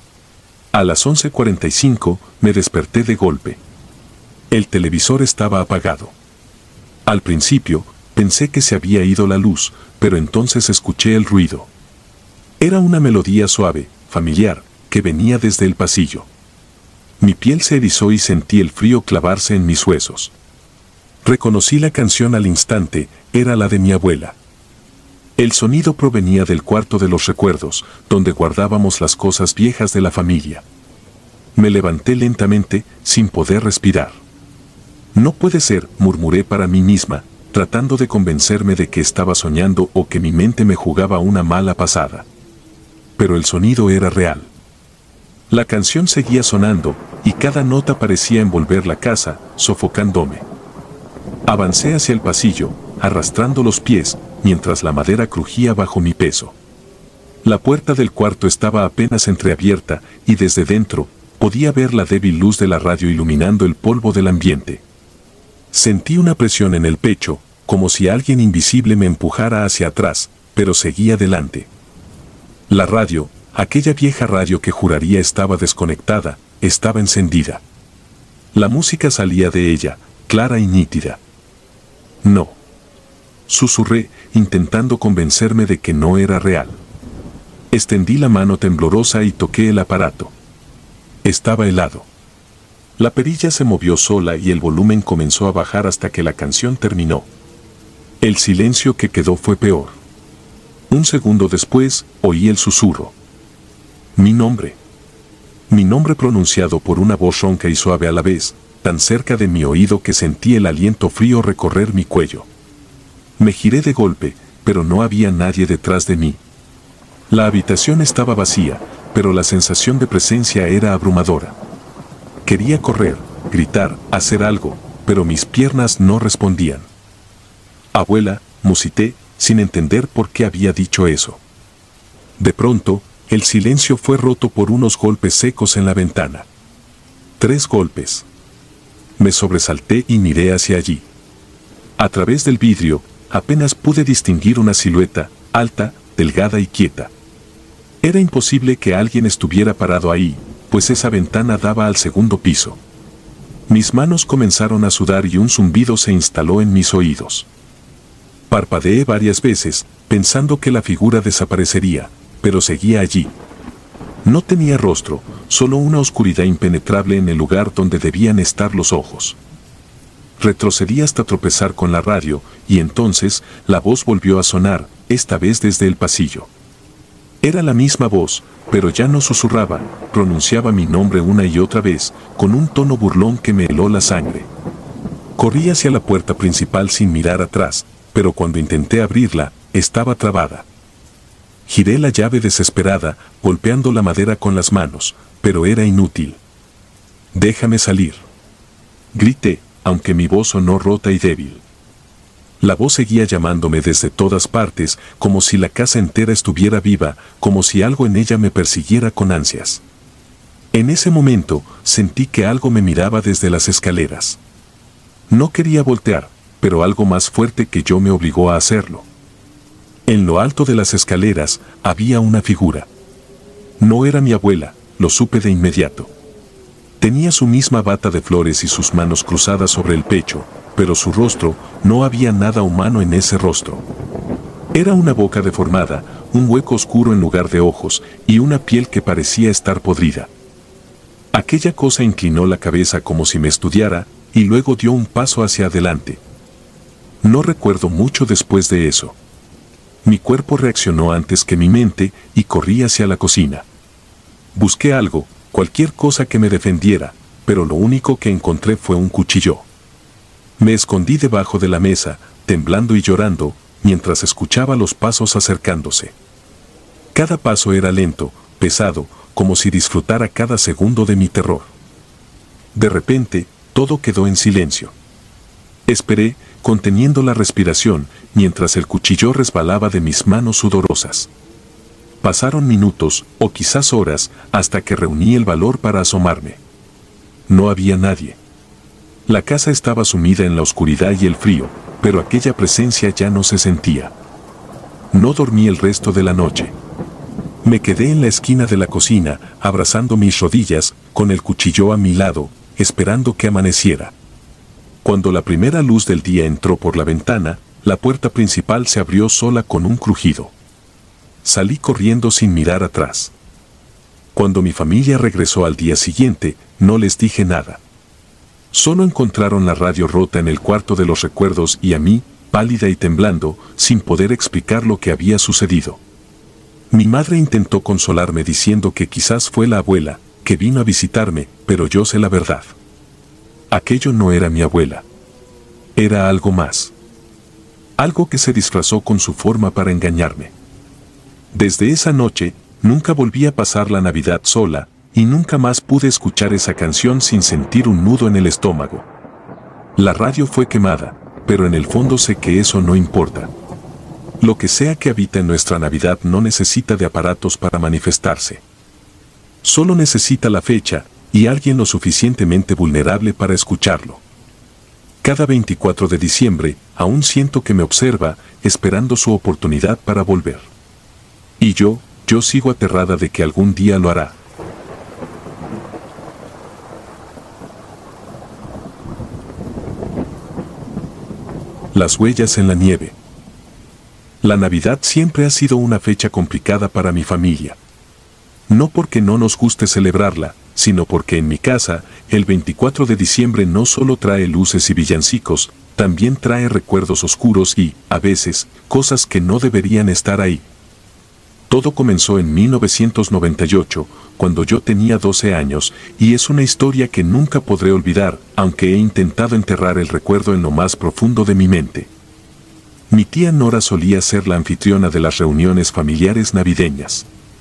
A las 11:45, me desperté de golpe. El televisor estaba apagado. Al principio, pensé que se había ido la luz, pero entonces escuché el ruido. Era una melodía suave, familiar, que venía desde el pasillo. Mi piel se erizó y sentí el frío clavarse en mis huesos. Reconocí la canción al instante, era la de mi abuela. El sonido provenía del cuarto de los recuerdos, donde guardábamos las cosas viejas de la familia. Me levanté lentamente, sin poder respirar. No puede ser, murmuré para mí misma, tratando de convencerme de que estaba soñando o que mi mente me jugaba una mala pasada. Pero el sonido era real. La canción seguía sonando, y cada nota parecía envolver la casa, sofocándome. Avancé hacia el pasillo, arrastrando los pies, mientras la madera crujía bajo mi peso. La puerta del cuarto estaba apenas entreabierta y desde dentro podía ver la débil luz de la radio iluminando el polvo del ambiente. Sentí una presión en el pecho, como si alguien invisible me empujara hacia atrás, pero seguí adelante. La radio, aquella vieja radio que juraría estaba desconectada, estaba encendida. La música salía de ella, clara y nítida. No. Susurré, intentando convencerme de que no era real. Extendí la mano temblorosa y toqué el aparato. Estaba helado. La perilla se movió sola y el volumen comenzó a bajar hasta que la canción terminó. El silencio que quedó fue peor. Un segundo después, oí el susurro. Mi nombre. Mi nombre pronunciado por una voz ronca y suave a la vez, tan cerca de mi oído que sentí el aliento frío recorrer mi cuello. Me giré de golpe, pero no había nadie detrás de mí. La habitación estaba vacía, pero la sensación de presencia era abrumadora. Quería correr, gritar, hacer algo, pero mis piernas no respondían. Abuela, musité, sin entender por qué había dicho eso. De pronto, el silencio fue roto por unos golpes secos en la ventana. 3 golpes. Me sobresalté y miré hacia allí. A través del vidrio, apenas pude distinguir una silueta, alta, delgada y quieta. Era imposible que alguien estuviera parado ahí, pues esa ventana daba al segundo piso. Mis manos comenzaron a sudar y un zumbido se instaló en mis oídos. Parpadeé varias veces, pensando que la figura desaparecería, pero seguía allí. No tenía rostro, solo una oscuridad impenetrable en el lugar donde debían estar los ojos. Retrocedí hasta tropezar con la radio, y entonces la voz volvió a sonar, esta vez desde el pasillo. Era la misma voz, pero ya no susurraba, pronunciaba mi nombre una y otra vez, con un tono burlón que me heló la sangre. Corrí hacia la puerta principal sin mirar atrás, pero cuando intenté abrirla, estaba trabada. Giré la llave desesperada, golpeando la madera con las manos, pero era inútil. «Déjame salir», grité, aunque mi voz sonó rota y débil. La voz seguía llamándome desde todas partes, como si la casa entera estuviera viva, como si algo en ella me persiguiera con ansias. En ese momento, sentí que algo me miraba desde las escaleras. No quería voltear, pero algo más fuerte que yo me obligó a hacerlo. En lo alto de las escaleras había una figura. No era mi abuela, lo supe de inmediato. Tenía su misma bata de flores y sus manos cruzadas sobre el pecho, pero su rostro, no había nada humano en ese rostro. Era una boca deformada, un hueco oscuro en lugar de ojos, y una piel que parecía estar podrida. Aquella cosa inclinó la cabeza como si me estudiara, y luego dio un paso hacia adelante. No recuerdo mucho después de eso. Mi cuerpo reaccionó antes que mi mente, y corrí hacia la cocina. Busqué algo, cualquier cosa que me defendiera, pero lo único que encontré fue un cuchillo. Me escondí debajo de la mesa, temblando y llorando, mientras escuchaba los pasos acercándose. Cada paso era lento, pesado, como si disfrutara cada segundo de mi terror. De repente, todo quedó en silencio. Esperé, conteniendo la respiración, mientras el cuchillo resbalaba de mis manos sudorosas. Pasaron minutos, o quizás horas, hasta que reuní el valor para asomarme. No había nadie. La casa estaba sumida en la oscuridad y el frío, pero aquella presencia ya no se sentía. No dormí el resto de la noche. Me quedé en la esquina de la cocina, abrazando mis rodillas, con el cuchillo a mi lado, esperando que amaneciera. Cuando la primera luz del día entró por la ventana, la puerta principal se abrió sola con un crujido. Salí corriendo sin mirar atrás. Cuando mi familia regresó al día siguiente, no les dije nada. Solo encontraron la radio rota en el cuarto de los recuerdos y a mí, pálida y temblando, sin poder explicar lo que había sucedido. Mi madre intentó consolarme diciendo que quizás fue la abuela, que vino a visitarme, pero yo sé la verdad. Aquello no era mi abuela. Era algo más. Algo que se disfrazó con su forma para engañarme. Desde esa noche, nunca volví a pasar la Navidad sola, y nunca más pude escuchar esa canción sin sentir un nudo en el estómago. La radio fue quemada, pero en el fondo sé que eso no importa. Lo que sea que habita en nuestra Navidad no necesita de aparatos para manifestarse. Solo necesita la fecha y alguien lo suficientemente vulnerable para escucharlo. Cada 24 de diciembre, aún siento que me observa, esperando su oportunidad para volver. Y yo sigo aterrada de que algún día lo hará. Las huellas en la nieve. La Navidad siempre ha sido una fecha complicada para mi familia. No porque no nos guste celebrarla, sino porque en mi casa, el 24 de diciembre no solo trae luces y villancicos, también trae recuerdos oscuros y, a veces, cosas que no deberían estar ahí. Todo comenzó en 1998, cuando yo tenía 12 años, y es una historia que nunca podré olvidar, aunque he intentado enterrar el recuerdo en lo más profundo de mi mente. Mi tía Nora solía ser la anfitriona de las reuniones familiares navideñas.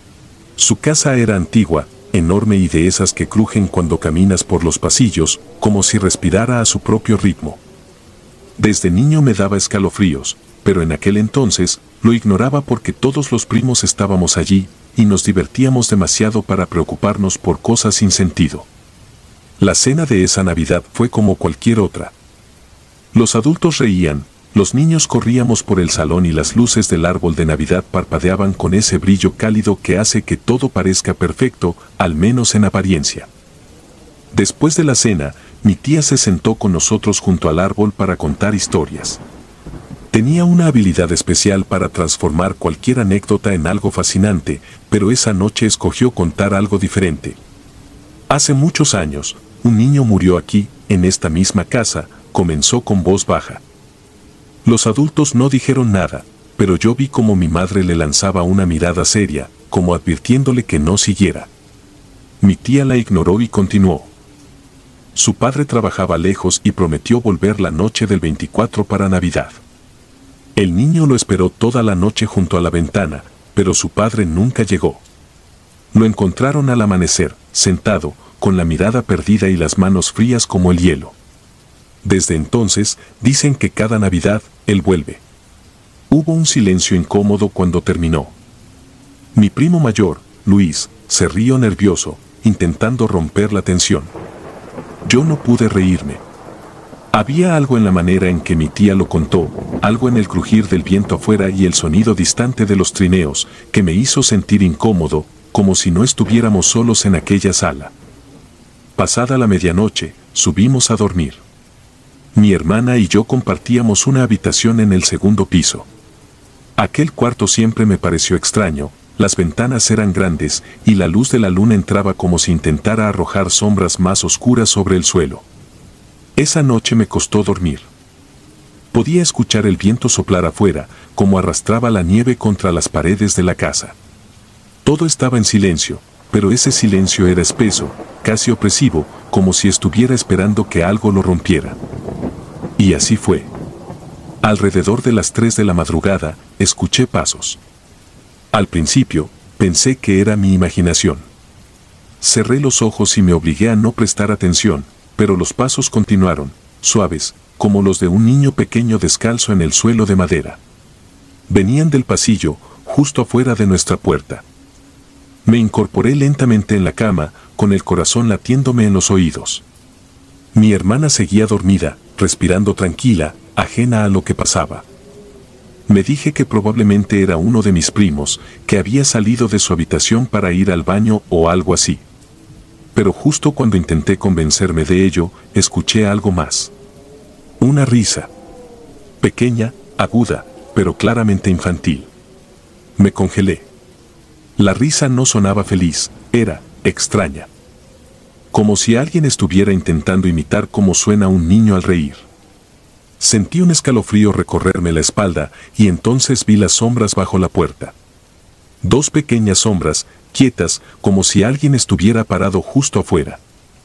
Su casa era antigua, enorme y de esas que crujen cuando caminas por los pasillos, como si respirara a su propio ritmo. Desde niño me daba escalofríos, pero en aquel entonces lo ignoraba porque todos los primos estábamos allí y nos divertíamos demasiado para preocuparnos por cosas sin sentido. La cena de esa Navidad fue como cualquier otra. Los adultos reían, los niños corríamos por el salón y las luces del árbol de Navidad parpadeaban con ese brillo cálido que hace que todo parezca perfecto, al menos en apariencia. Después de la cena, mi tía se sentó con nosotros junto al árbol para contar historias. Tenía una habilidad especial para transformar cualquier anécdota en algo fascinante, pero esa noche escogió contar algo diferente. Hace muchos años, un niño murió aquí, en esta misma casa, comenzó con voz baja. Los adultos no dijeron nada, pero yo vi como mi madre le lanzaba una mirada seria, como advirtiéndole que no siguiera. Mi tía la ignoró y continuó. Su padre trabajaba lejos y prometió volver la noche del 24 para Navidad. El niño lo esperó toda la noche junto a la ventana, pero su padre nunca llegó. Lo encontraron al amanecer, sentado, con la mirada perdida y las manos frías como el hielo. Desde entonces, dicen que cada Navidad, él vuelve. Hubo un silencio incómodo cuando terminó. Mi primo mayor, Luis, se rió nervioso, intentando romper la tensión. Yo no pude reírme. Había algo en la manera en que mi tía lo contó, algo en el crujir del viento afuera y el sonido distante de los trineos, que me hizo sentir incómodo, como si no estuviéramos solos en aquella sala. Pasada la medianoche, subimos a dormir. Mi hermana y yo compartíamos una habitación en el segundo piso. Aquel cuarto siempre me pareció extraño, las ventanas eran grandes y la luz de la luna entraba como si intentara arrojar sombras más oscuras sobre el suelo. Esa noche me costó dormir. Podía escuchar el viento soplar afuera, como arrastraba la nieve contra las paredes de la casa. Todo estaba en silencio, pero ese silencio era espeso, casi opresivo, como si estuviera esperando que algo lo rompiera. Y así fue. Alrededor de las 3 de la madrugada, escuché pasos. Al principio, pensé que era mi imaginación. Cerré los ojos y me obligué a no prestar atención, pero los pasos continuaron, suaves, como los de un niño pequeño descalzo en el suelo de madera. Venían del pasillo, justo afuera de nuestra puerta. Me incorporé lentamente en la cama, con el corazón latiéndome en los oídos. Mi hermana seguía dormida, respirando tranquila, ajena a lo que pasaba. Me dije que probablemente era uno de mis primos, que había salido de su habitación para ir al baño o algo así. Pero justo cuando intenté convencerme de ello, escuché algo más. Una risa. Pequeña, aguda, pero claramente infantil. Me congelé. La risa no sonaba feliz, era extraña. Como si alguien estuviera intentando imitar cómo suena un niño al reír. Sentí un escalofrío recorrerme la espalda y entonces vi las sombras bajo la puerta. 2 pequeñas sombras, quietas, como si alguien estuviera parado justo afuera.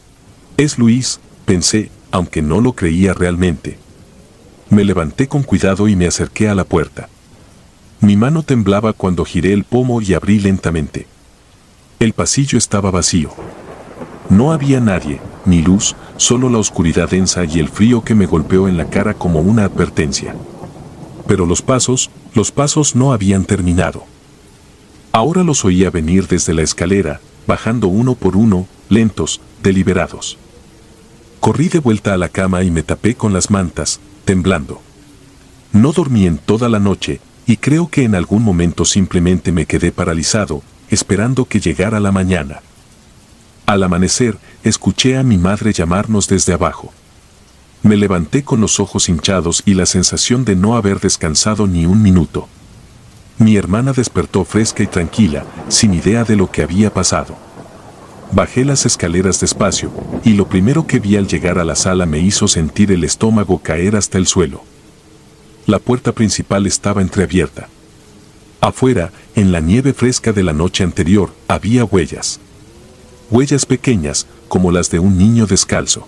Es Luis, pensé, aunque no lo creía realmente. Me levanté con cuidado y me acerqué a la puerta. Mi mano temblaba cuando giré el pomo y abrí lentamente. El pasillo estaba vacío. No había nadie, ni luz, solo la oscuridad densa y el frío que me golpeó en la cara como una advertencia. Pero los pasos, Los pasos no habían terminado. Ahora los oía venir desde la escalera, bajando uno por uno, lentos, deliberados. Corrí de vuelta a la cama y me tapé con las mantas, temblando. No dormí en toda la noche, y creo que en algún momento simplemente me quedé paralizado, esperando que llegara la mañana. Al amanecer, escuché a mi madre llamarnos desde abajo. Me levanté con los ojos hinchados y la sensación de no haber descansado ni un minuto. Mi hermana despertó fresca y tranquila, sin idea de lo que había pasado. Bajé las escaleras despacio, y lo primero que vi al llegar a la sala me hizo sentir el estómago caer hasta el suelo. La puerta principal estaba entreabierta. Afuera, en la nieve fresca de la noche anterior, había huellas. Huellas pequeñas, como las de un niño descalzo.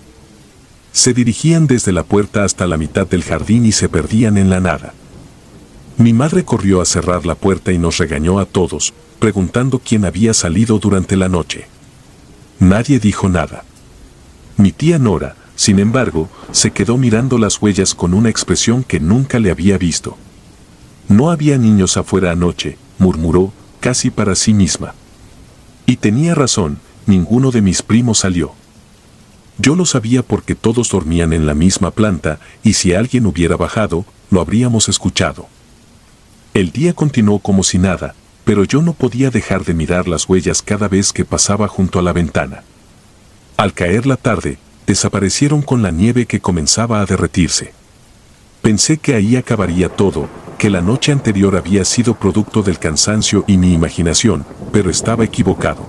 Se dirigían desde la puerta hasta la mitad del jardín y se perdían en la nada. Mi madre corrió a cerrar la puerta y nos regañó a todos, preguntando quién había salido durante la noche. Nadie dijo nada. Mi tía Nora, sin embargo, se quedó mirando las huellas con una expresión que nunca le había visto. No había niños afuera anoche, murmuró, casi para sí misma. Y tenía razón, ninguno de mis primos salió. Yo lo sabía porque todos dormían en la misma planta, y si alguien hubiera bajado, lo habríamos escuchado. El día continuó como si nada, pero yo no podía dejar de mirar las huellas cada vez que pasaba junto a la ventana. Al caer la tarde, desaparecieron con la nieve que comenzaba a derretirse. Pensé que ahí acabaría todo, que la noche anterior había sido producto del cansancio y mi imaginación, pero estaba equivocado.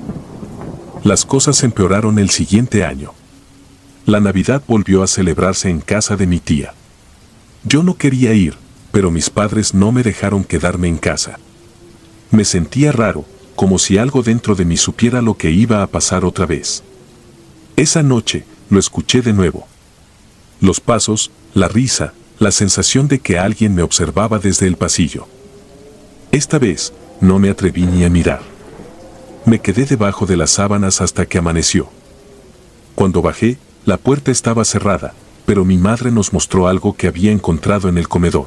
Las cosas empeoraron el siguiente año. La Navidad volvió a celebrarse en casa de mi tía. Yo no quería ir, pero mis padres no me dejaron quedarme en casa. Me sentía raro, como si algo dentro de mí supiera lo que iba a pasar otra vez. Esa noche, lo escuché de nuevo. Los pasos, la risa, la sensación de que alguien me observaba desde el pasillo. Esta vez, no me atreví ni a mirar. Me quedé debajo de las sábanas hasta que amaneció. Cuando bajé, la puerta estaba cerrada, pero mi madre nos mostró algo que había encontrado en el comedor.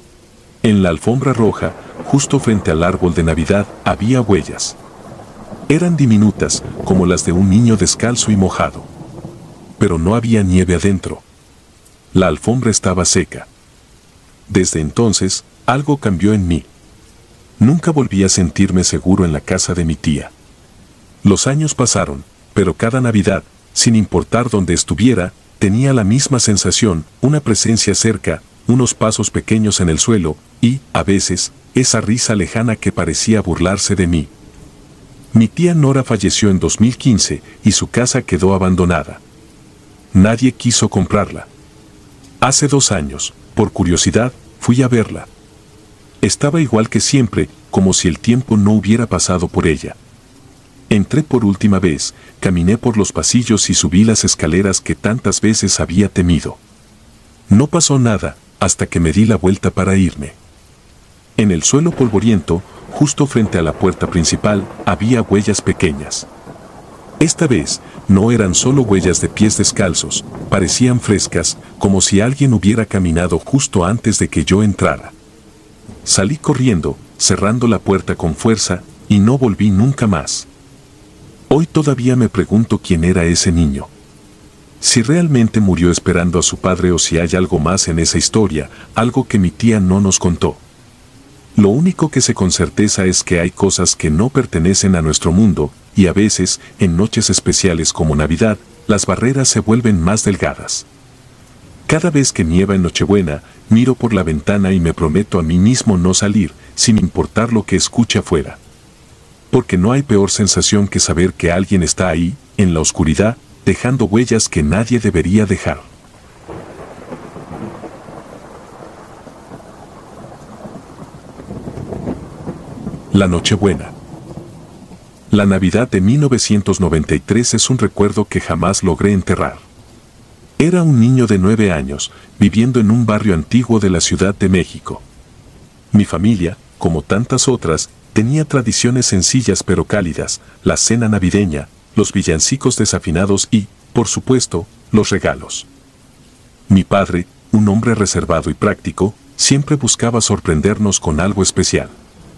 En la alfombra roja, justo frente al árbol de Navidad, había huellas. Eran diminutas, como las de un niño descalzo y mojado. Pero no había nieve adentro. La alfombra estaba seca. Desde entonces, algo cambió en mí. Nunca volví a sentirme seguro en la casa de mi tía. Los años pasaron, pero cada Navidad, sin importar dónde estuviera, tenía la misma sensación, una presencia cerca, unos pasos pequeños en el suelo, y, a veces, esa risa lejana que parecía burlarse de mí. Mi tía Nora falleció en 2015 y su casa quedó abandonada. Nadie quiso comprarla. Hace 2 años, por curiosidad, fui a verla. Estaba igual que siempre, como si el tiempo no hubiera pasado por ella. Entré por última vez, caminé por los pasillos y subí las escaleras que tantas veces había temido. No pasó nada, hasta que me di la vuelta para irme. En el suelo polvoriento, justo frente a la puerta principal, había huellas pequeñas. Esta vez, no eran solo huellas de pies descalzos, parecían frescas, como si alguien hubiera caminado justo antes de que yo entrara. Salí corriendo, cerrando la puerta con fuerza, y no volví nunca más. Hoy todavía me pregunto quién era ese niño. Si realmente murió esperando a su padre o si hay algo más en esa historia, algo que mi tía no nos contó. Lo único que sé con certeza es que hay cosas que no pertenecen a nuestro mundo, y a veces, en noches especiales como Navidad, las barreras se vuelven más delgadas. Cada vez que nieva en Nochebuena, miro por la ventana y me prometo a mí mismo no salir, sin importar lo que escuche afuera. Porque no hay peor sensación que saber que alguien está ahí, en la oscuridad, dejando huellas que nadie debería dejar. La Nochebuena. La Navidad de 1993 es un recuerdo que jamás logré enterrar. Era un niño de 9 años, viviendo en un barrio antiguo de la Ciudad de México. Mi familia, como tantas otras, tenía tradiciones sencillas pero cálidas, la cena navideña, los villancicos desafinados y, por supuesto, los regalos. Mi padre, un hombre reservado y práctico, siempre buscaba sorprendernos con algo especial.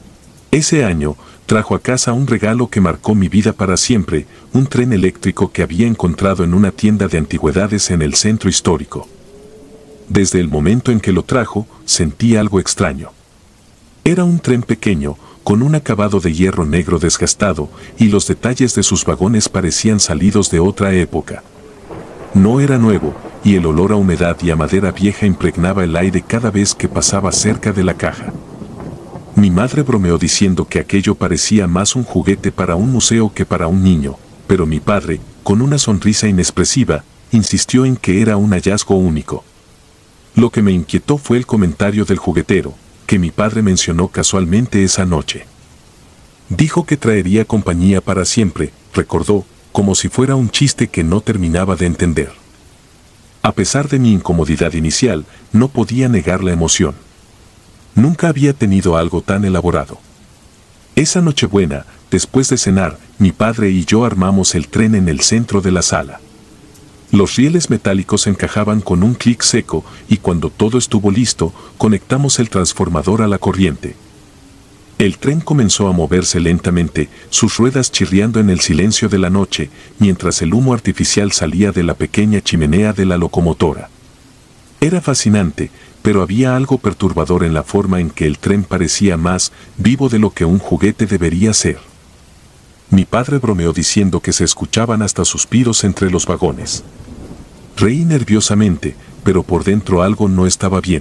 Ese año, trajo a casa un regalo que marcó mi vida para siempre, un tren eléctrico que había encontrado en una tienda de antigüedades en el centro histórico. Desde el momento en que lo trajo, sentí algo extraño. Era un tren pequeño, con un acabado de hierro negro desgastado, y los detalles de sus vagones parecían salidos de otra época. No era nuevo, y el olor a humedad y a madera vieja impregnaba el aire cada vez que pasaba cerca de la caja. Mi madre bromeó diciendo que aquello parecía más un juguete para un museo que para un niño, pero mi padre, con una sonrisa inexpresiva, insistió en que era un hallazgo único. Lo que me inquietó fue el comentario del juguetero, que mi padre mencionó casualmente esa noche. Dijo que traería compañía para siempre, recordó, como si fuera un chiste que no terminaba de entender. A pesar de mi incomodidad inicial, no podía negar la emoción. Nunca había tenido algo tan elaborado. Esa Nochebuena, después de cenar, mi padre y yo armamos el tren en el centro de la sala. Los rieles metálicos encajaban con un clic seco y cuando todo estuvo listo, conectamos el transformador a la corriente. El tren comenzó a moverse lentamente, sus ruedas chirriando en el silencio de la noche, mientras el humo artificial salía de la pequeña chimenea de la locomotora. Era fascinante, pero había algo perturbador en la forma en que el tren parecía más vivo de lo que un juguete debería ser. Mi padre bromeó diciendo que se escuchaban hasta suspiros entre los vagones. Reí nerviosamente, pero por dentro algo no estaba bien.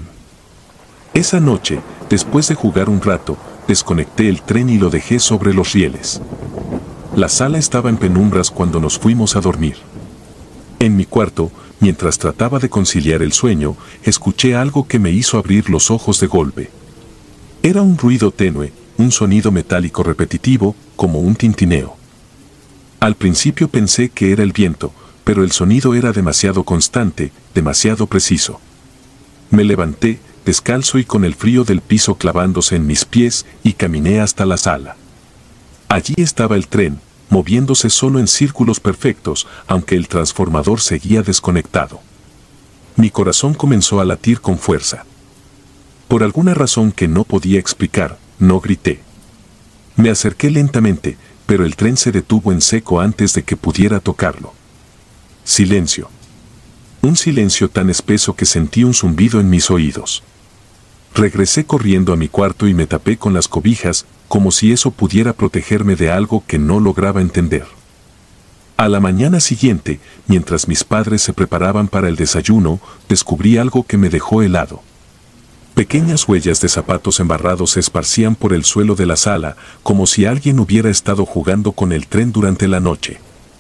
Esa noche, después de jugar un rato, desconecté el tren y lo dejé sobre los rieles. La sala estaba en penumbras cuando nos fuimos a dormir. En mi cuarto, mientras trataba de conciliar el sueño, escuché algo que me hizo abrir los ojos de golpe. Era un ruido tenue, un sonido metálico repetitivo, como un tintineo. Al principio pensé que era el viento, pero el sonido era demasiado constante, demasiado preciso. Me levanté, descalzo y con el frío del piso clavándose en mis pies, y caminé hasta la sala. Allí estaba el tren, moviéndose solo en círculos perfectos, aunque el transformador seguía desconectado. Mi corazón comenzó a latir con fuerza. Por alguna razón que no podía explicar, no grité. Me acerqué lentamente, pero el tren se detuvo en seco antes de que pudiera tocarlo. Silencio. Un silencio tan espeso que sentí un zumbido en mis oídos. Regresé corriendo a mi cuarto y me tapé con las cobijas, como si eso pudiera protegerme de algo que no lograba entender. A la mañana siguiente, mientras mis padres se preparaban para el desayuno, descubrí algo que me dejó helado. Pequeñas huellas de zapatos embarrados se esparcían por el suelo de la sala, como si alguien hubiera estado jugando con el tren durante la noche.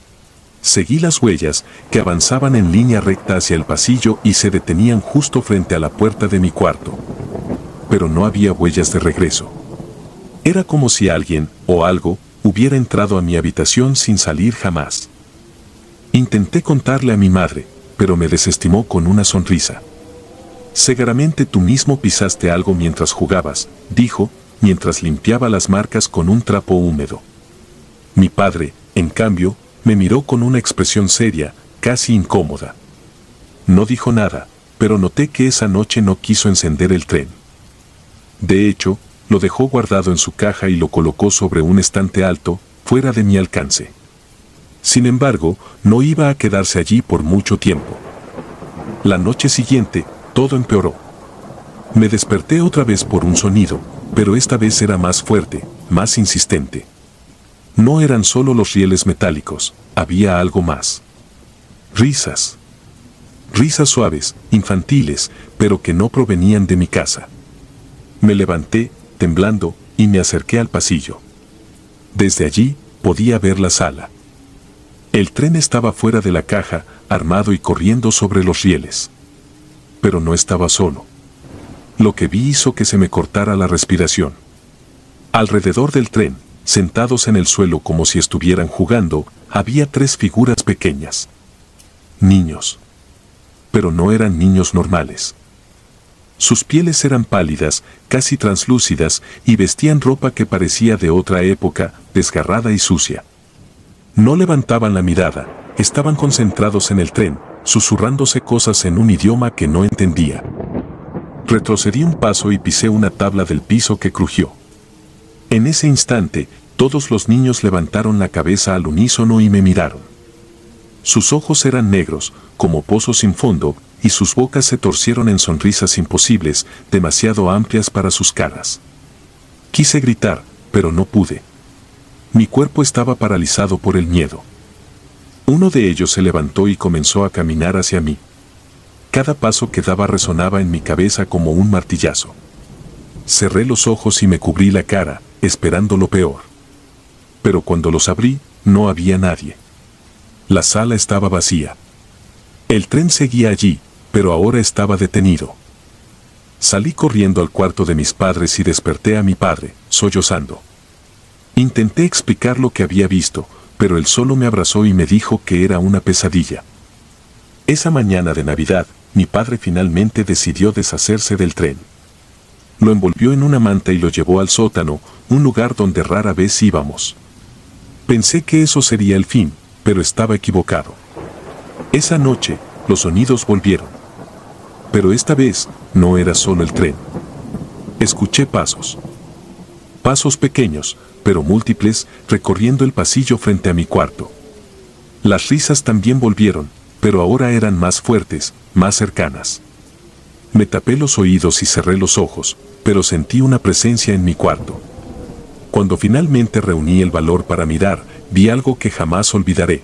Seguí las huellas, que avanzaban en línea recta hacia el pasillo y se detenían justo frente a la puerta de mi cuarto. Pero no había huellas de regreso. Era como si alguien, o algo, hubiera entrado a mi habitación sin salir jamás. Intenté contarle a mi madre, pero me desestimó con una sonrisa. Seguramente tú mismo pisaste algo mientras jugabas, dijo, mientras limpiaba las marcas con un trapo húmedo. Mi padre, en cambio, me miró con una expresión seria, casi incómoda. No dijo nada, pero noté que esa noche no quiso encender el tren. De hecho, lo dejó guardado en su caja y lo colocó sobre un estante alto, fuera de mi alcance. Sin embargo, no iba a quedarse allí por mucho tiempo. La noche siguiente, todo empeoró. Me desperté otra vez por un sonido, pero esta vez era más fuerte, más insistente. No eran solo los rieles metálicos, había algo más. Risas. Risas suaves, infantiles, pero que no provenían de mi casa. Me levanté, temblando, y me acerqué al pasillo. Desde allí, podía ver la sala. El tren estaba fuera de la caja, armado y corriendo sobre los rieles. Pero no estaba solo. Lo que vi hizo que se me cortara la respiración. Alrededor del tren, sentados en el suelo como si estuvieran jugando, había 3 figuras pequeñas. Niños. Pero no eran niños normales. Sus pieles eran pálidas, casi translúcidas, y vestían ropa que parecía de otra época, desgarrada y sucia. No levantaban la mirada, estaban concentrados en el tren, susurrándose cosas en un idioma que no entendía. Retrocedí un paso y pisé una tabla del piso que crujió. En ese instante, todos los niños levantaron la cabeza al unísono y me miraron. Sus ojos eran negros, como pozos sin fondo, y sus bocas se torcieron en sonrisas imposibles, demasiado amplias para sus caras. Quise gritar, pero no pude. Mi cuerpo estaba paralizado por el miedo. Uno de ellos se levantó y comenzó a caminar hacia mí. Cada paso que daba resonaba en mi cabeza como un martillazo. Cerré los ojos y me cubrí la cara, esperando lo peor. Pero cuando los abrí, no había nadie. La sala estaba vacía. El tren seguía allí, pero ahora estaba detenido. Salí corriendo al cuarto de mis padres y desperté a mi padre, sollozando. Intenté explicar lo que había visto, pero él solo me abrazó y me dijo que era una pesadilla. Esa mañana de Navidad, mi padre finalmente decidió deshacerse del tren. Lo envolvió en una manta y lo llevó al sótano, un lugar donde rara vez íbamos. Pensé que eso sería el fin, pero estaba equivocado. Esa noche, los sonidos volvieron. Pero esta vez, no era solo el tren. Escuché pasos. Pasos pequeños, pero múltiples, recorriendo el pasillo frente a mi cuarto. Las risas también volvieron, pero ahora eran más fuertes, más cercanas. Me tapé los oídos y cerré los ojos, pero sentí una presencia en mi cuarto. Cuando finalmente reuní el valor para mirar, vi algo que jamás olvidaré.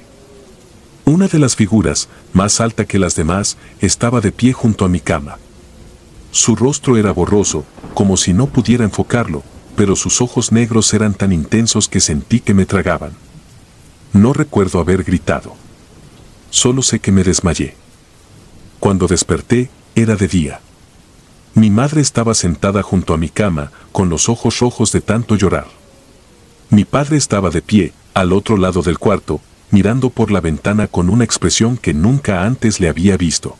Una de las figuras, más alta que las demás, estaba de pie junto a mi cama. Su rostro era borroso, como si no pudiera enfocarlo, pero sus ojos negros eran tan intensos que sentí que me tragaban. No recuerdo haber gritado. Solo sé que me desmayé. Cuando desperté, era de día. Mi madre estaba sentada junto a mi cama, con los ojos rojos de tanto llorar. Mi padre estaba de pie, al otro lado del cuarto, mirando por la ventana con una expresión que nunca antes le había visto.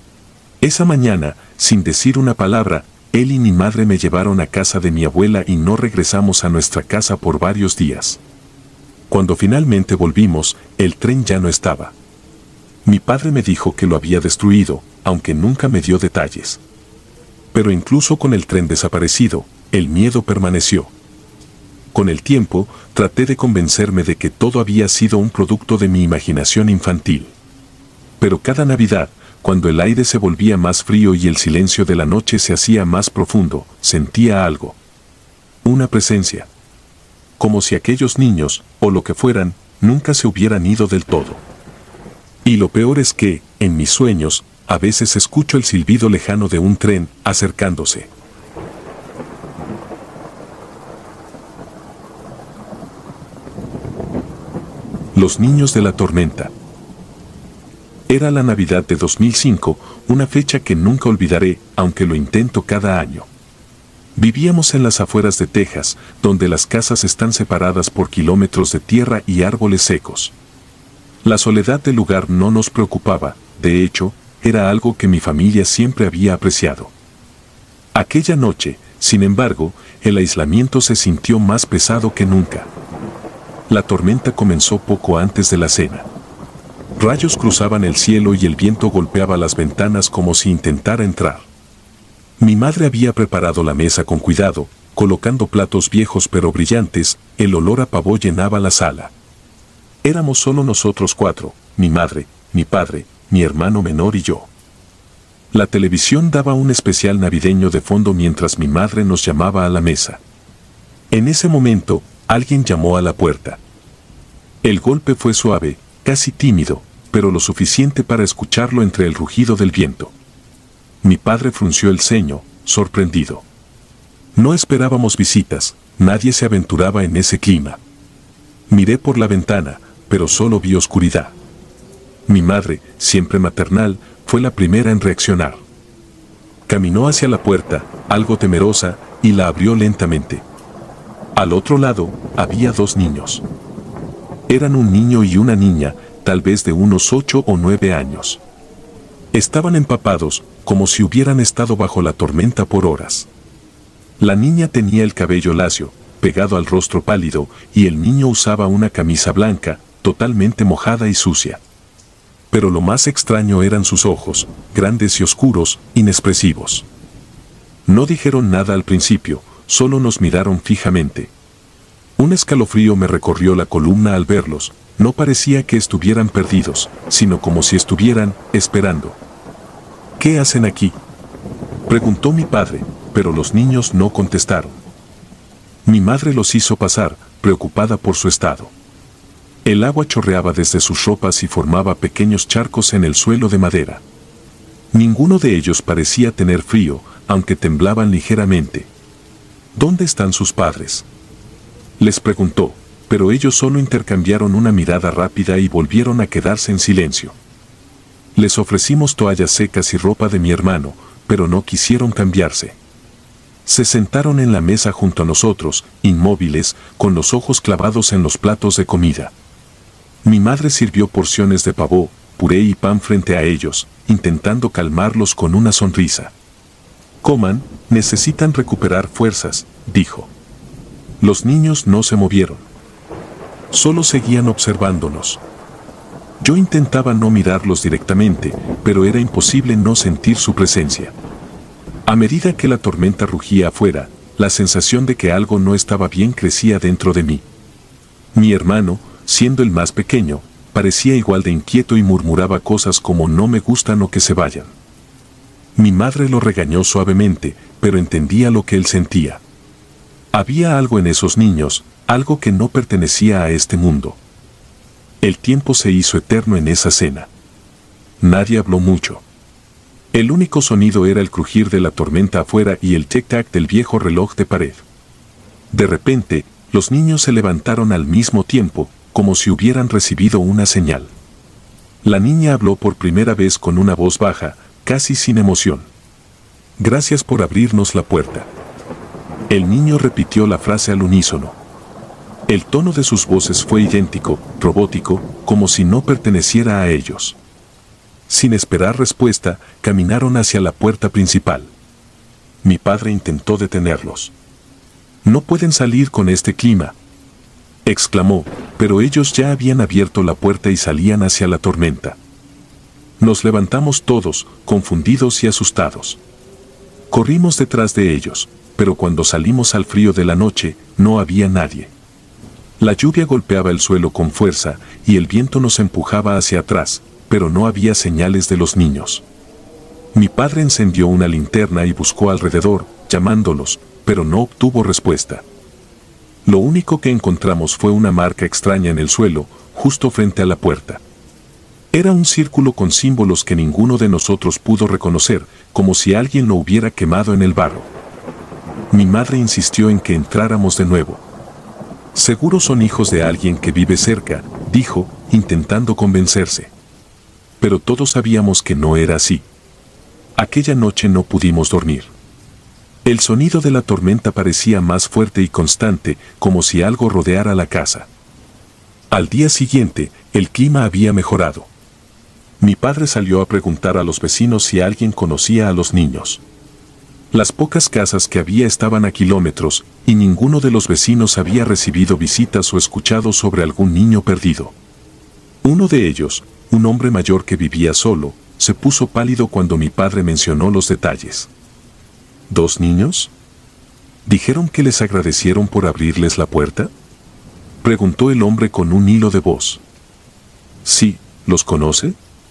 Esa mañana, sin decir una palabra, él y mi madre me llevaron a casa de mi abuela y no regresamos a nuestra casa por varios días. Cuando finalmente volvimos, el tren ya no estaba. Mi padre me dijo que lo había destruido, aunque nunca me dio detalles. Pero incluso con el tren desaparecido, el miedo permaneció. Con el tiempo, traté de convencerme de que todo había sido un producto de mi imaginación infantil. Pero cada Navidad, cuando el aire se volvía más frío y el silencio de la noche se hacía más profundo, sentía algo. Una presencia. Como si aquellos niños, o lo que fueran, nunca se hubieran ido del todo. Y lo peor es que, en mis sueños, a veces escucho el silbido lejano de un tren acercándose. Los niños de la tormenta. Era la Navidad de 2005, una fecha que nunca olvidaré, aunque lo intento cada año. Vivíamos en las afueras de Texas, donde las casas están separadas por kilómetros de tierra y árboles secos. La soledad del lugar no nos preocupaba, de hecho, era algo que mi familia siempre había apreciado. Aquella noche, sin embargo, el aislamiento se sintió más pesado que nunca. La tormenta comenzó poco antes de la cena. Rayos cruzaban el cielo y el viento golpeaba las ventanas como si intentara entrar. Mi madre había preparado la mesa con cuidado, colocando platos viejos pero brillantes, el olor a pavo llenaba la sala. Éramos solo nosotros cuatro, mi madre, mi padre, mi hermano menor y yo. La televisión daba un especial navideño de fondo mientras mi madre nos llamaba a la mesa. En ese momento, alguien llamó a la puerta. El golpe fue suave, casi tímido, pero lo suficiente para escucharlo entre el rugido del viento. Mi padre frunció el ceño, sorprendido. No esperábamos visitas, nadie se aventuraba en ese clima. Miré por la ventana, pero solo vi oscuridad. Mi madre, siempre maternal, fue la primera en reaccionar. Caminó hacia la puerta, algo temerosa, y la abrió lentamente. Al otro lado, había dos niños. Eran un niño y una niña, tal vez de unos 8 o 9 años. Estaban empapados, como si hubieran estado bajo la tormenta por horas. La niña tenía el cabello lacio, pegado al rostro pálido, y el niño usaba una camisa blanca, totalmente mojada y sucia. Pero lo más extraño eran sus ojos, grandes y oscuros, inexpresivos. No dijeron nada al principio, solo nos miraron fijamente. Un escalofrío me recorrió la columna al verlos. No parecía que estuvieran perdidos, sino como si estuvieran esperando. ¿Qué hacen aquí?, preguntó mi padre, pero los niños no contestaron. Mi madre los hizo pasar, preocupada por su estado. El agua chorreaba desde sus ropas y formaba pequeños charcos en el suelo de madera. Ninguno de ellos parecía tener frío, aunque temblaban ligeramente. ¿Dónde están sus padres?, les preguntó, pero ellos solo intercambiaron una mirada rápida y volvieron a quedarse en silencio. Les ofrecimos toallas secas y ropa de mi hermano, pero no quisieron cambiarse. Se sentaron en la mesa junto a nosotros, inmóviles, con los ojos clavados en los platos de comida. Mi madre sirvió porciones de pavó, puré y pan frente a ellos, intentando calmarlos con una sonrisa. «Coman, necesitan recuperar fuerzas», dijo. Los niños no se movieron. Solo seguían observándonos. Yo intentaba no mirarlos directamente, pero era imposible no sentir su presencia. A medida que la tormenta rugía afuera, la sensación de que algo no estaba bien crecía dentro de mí. Mi hermano, siendo el más pequeño, parecía igual de inquieto y murmuraba cosas como «no me gustan o que se vayan». Mi madre lo regañó suavemente, pero entendía lo que él sentía. Había algo en esos niños, algo que no pertenecía a este mundo. El tiempo se hizo eterno en esa cena. Nadie habló mucho. El único sonido era el crujir de la tormenta afuera y el tic-tac del viejo reloj de pared. De repente, los niños se levantaron al mismo tiempo, como si hubieran recibido una señal. La niña habló por primera vez con una voz baja, casi sin emoción. «Gracias por abrirnos la puerta». El niño repitió la frase al unísono. El tono de sus voces fue idéntico, robótico, como si no perteneciera a ellos. Sin esperar respuesta, caminaron hacia la puerta principal. Mi padre intentó detenerlos. «No pueden salir con este clima», exclamó, pero ellos ya habían abierto la puerta y salían hacia la tormenta. Nos levantamos todos, confundidos y asustados. Corrimos detrás de ellos, pero cuando salimos al frío de la noche, no había nadie. La lluvia golpeaba el suelo con fuerza y el viento nos empujaba hacia atrás, pero no había señales de los niños. Mi padre encendió una linterna y buscó alrededor, llamándolos, pero no obtuvo respuesta. Lo único que encontramos fue una marca extraña en el suelo, justo frente a la puerta. Era un círculo con símbolos que ninguno de nosotros pudo reconocer, como si alguien lo hubiera quemado en el barro. Mi madre insistió en que entráramos de nuevo. «Seguro son hijos de alguien que vive cerca», dijo, intentando convencerse. Pero todos sabíamos que no era así. Aquella noche no pudimos dormir. El sonido de la tormenta parecía más fuerte y constante, como si algo rodeara la casa. Al día siguiente, el clima había mejorado. Mi padre salió a preguntar a los vecinos si alguien conocía a los niños. Las pocas casas que había estaban a kilómetros, y ninguno de los vecinos había recibido visitas o escuchado sobre algún niño perdido. Uno de ellos, un hombre mayor que vivía solo, se puso pálido cuando mi padre mencionó los detalles. ¿2 niños? ¿Dijeron que les agradecieron por abrirles la puerta?, preguntó el hombre con un hilo de voz. «Sí, ¿los conoce?».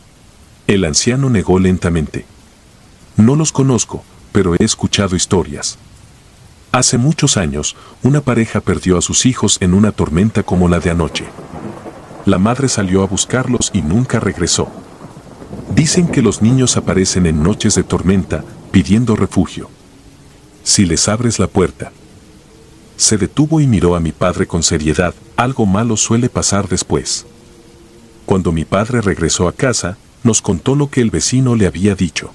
El anciano negó lentamente. «No los conozco, pero he escuchado historias. Hace muchos años, una pareja perdió a sus hijos en una tormenta como la de anoche. La madre salió a buscarlos y nunca regresó. Dicen que los niños aparecen en noches de tormenta, pidiendo refugio. Si les abres la puerta». Se detuvo y miró a mi padre con seriedad. «Algo malo suele pasar después». Cuando mi padre regresó a casa, nos contó lo que el vecino le había dicho.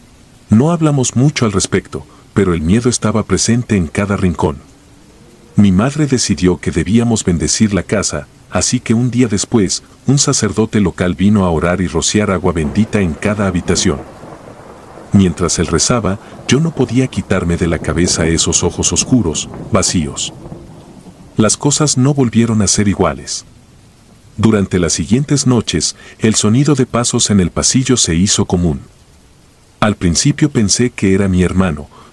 No hablamos mucho al respecto, pero el miedo estaba presente en cada rincón. Mi madre decidió que debíamos bendecir la casa, así que un día después, un sacerdote local vino a orar y rociar agua bendita en cada habitación. Mientras él rezaba, yo no podía quitarme de la cabeza esos ojos oscuros, vacíos. Las cosas no volvieron a ser iguales. Durante las siguientes noches, el sonido de pasos en el pasillo se hizo común. Al principio pensé que era mi hermano,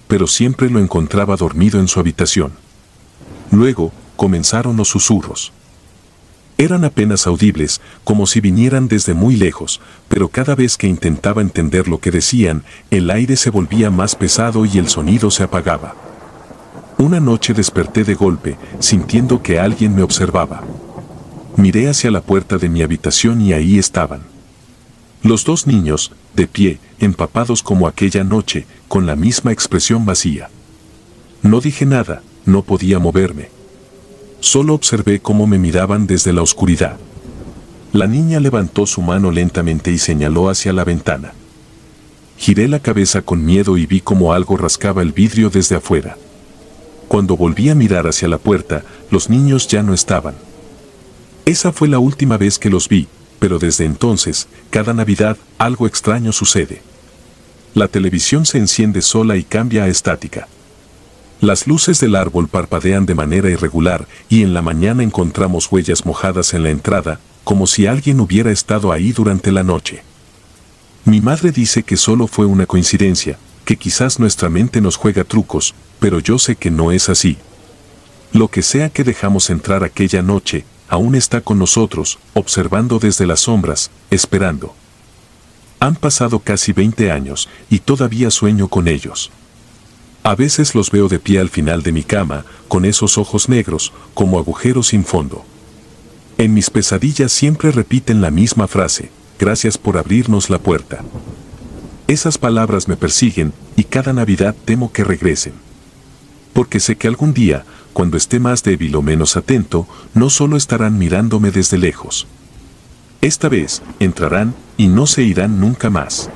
pero siempre lo encontraba dormido en su habitación. Luego, comenzaron los susurros. Eran apenas audibles, como si vinieran desde muy lejos, pero cada vez que intentaba entender lo que decían, el aire se volvía más pesado y el sonido se apagaba. Una noche desperté de golpe, sintiendo que alguien me observaba. Miré hacia la puerta de mi habitación y ahí estaban. Los dos niños, de pie, empapados como aquella noche, con la misma expresión vacía. No dije nada, no podía moverme. Solo observé cómo me miraban desde la oscuridad. La niña levantó su mano lentamente y señaló hacia la ventana. Giré la cabeza con miedo y vi cómo algo rascaba el vidrio desde afuera. Cuando volví a mirar hacia la puerta, los niños ya no estaban. Esa fue la última vez que los vi, pero desde entonces, cada Navidad, algo extraño sucede. La televisión se enciende sola y cambia a estática. Las luces del árbol parpadean de manera irregular y en la mañana encontramos huellas mojadas en la entrada, como si alguien hubiera estado ahí durante la noche. Mi madre dice que solo fue una coincidencia, que quizás nuestra mente nos juega trucos, pero yo sé que no es así. Lo que sea que dejamos entrar aquella noche, aún está con nosotros, observando desde las sombras, esperando. Han pasado casi 20 años y todavía sueño con ellos. A veces los veo de pie al final de mi cama, con esos ojos negros, como agujeros sin fondo. En mis pesadillas siempre repiten la misma frase: gracias por abrirnos la puerta. Esas palabras me persiguen, y cada Navidad temo que regresen. Porque sé que algún día, cuando esté más débil o menos atento, no solo estarán mirándome desde lejos. Esta vez, entrarán, y no se irán nunca más.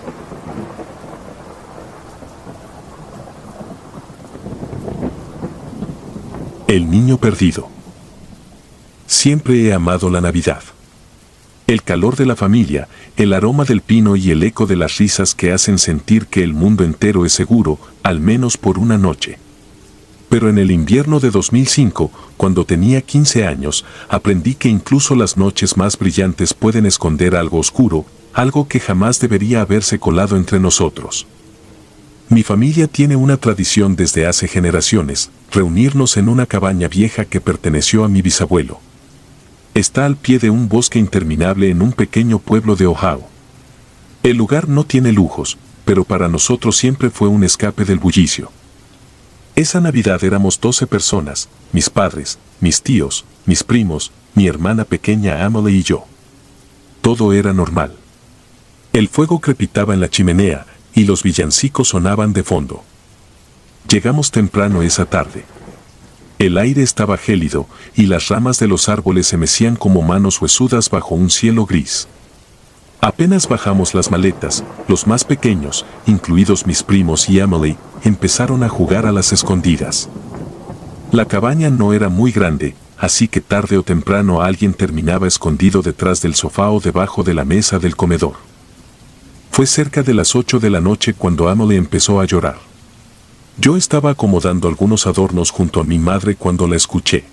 El niño perdido. Siempre he amado la Navidad. El calor de la familia, el aroma del pino y el eco de las risas que hacen sentir que el mundo entero es seguro, al menos por una noche. Pero en el invierno de 2005, cuando tenía 15 años, aprendí que incluso las noches más brillantes pueden esconder algo oscuro, algo que jamás debería haberse colado entre nosotros. Mi familia tiene una tradición desde hace generaciones: reunirnos en una cabaña vieja que perteneció a mi bisabuelo. Está al pie de un bosque interminable en un pequeño pueblo de Ohio. El lugar no tiene lujos, pero para nosotros siempre fue un escape del bullicio. Esa Navidad éramos 12 personas, mis padres, mis tíos, mis primos, mi hermana pequeña Emily y yo. Todo era normal. El fuego crepitaba en la chimenea, y los villancicos sonaban de fondo. Llegamos temprano esa tarde. El aire estaba gélido, y las ramas de los árboles se mecían como manos huesudas bajo un cielo gris. Apenas bajamos las maletas, los más pequeños, incluidos mis primos y Emily, empezaron a jugar a las escondidas. La cabaña no era muy grande, así que tarde o temprano alguien terminaba escondido detrás del sofá o debajo de la mesa del comedor. Fue cerca de las 8 de la noche cuando Emily empezó a llorar. Yo estaba acomodando algunos adornos junto a mi madre cuando la escuché.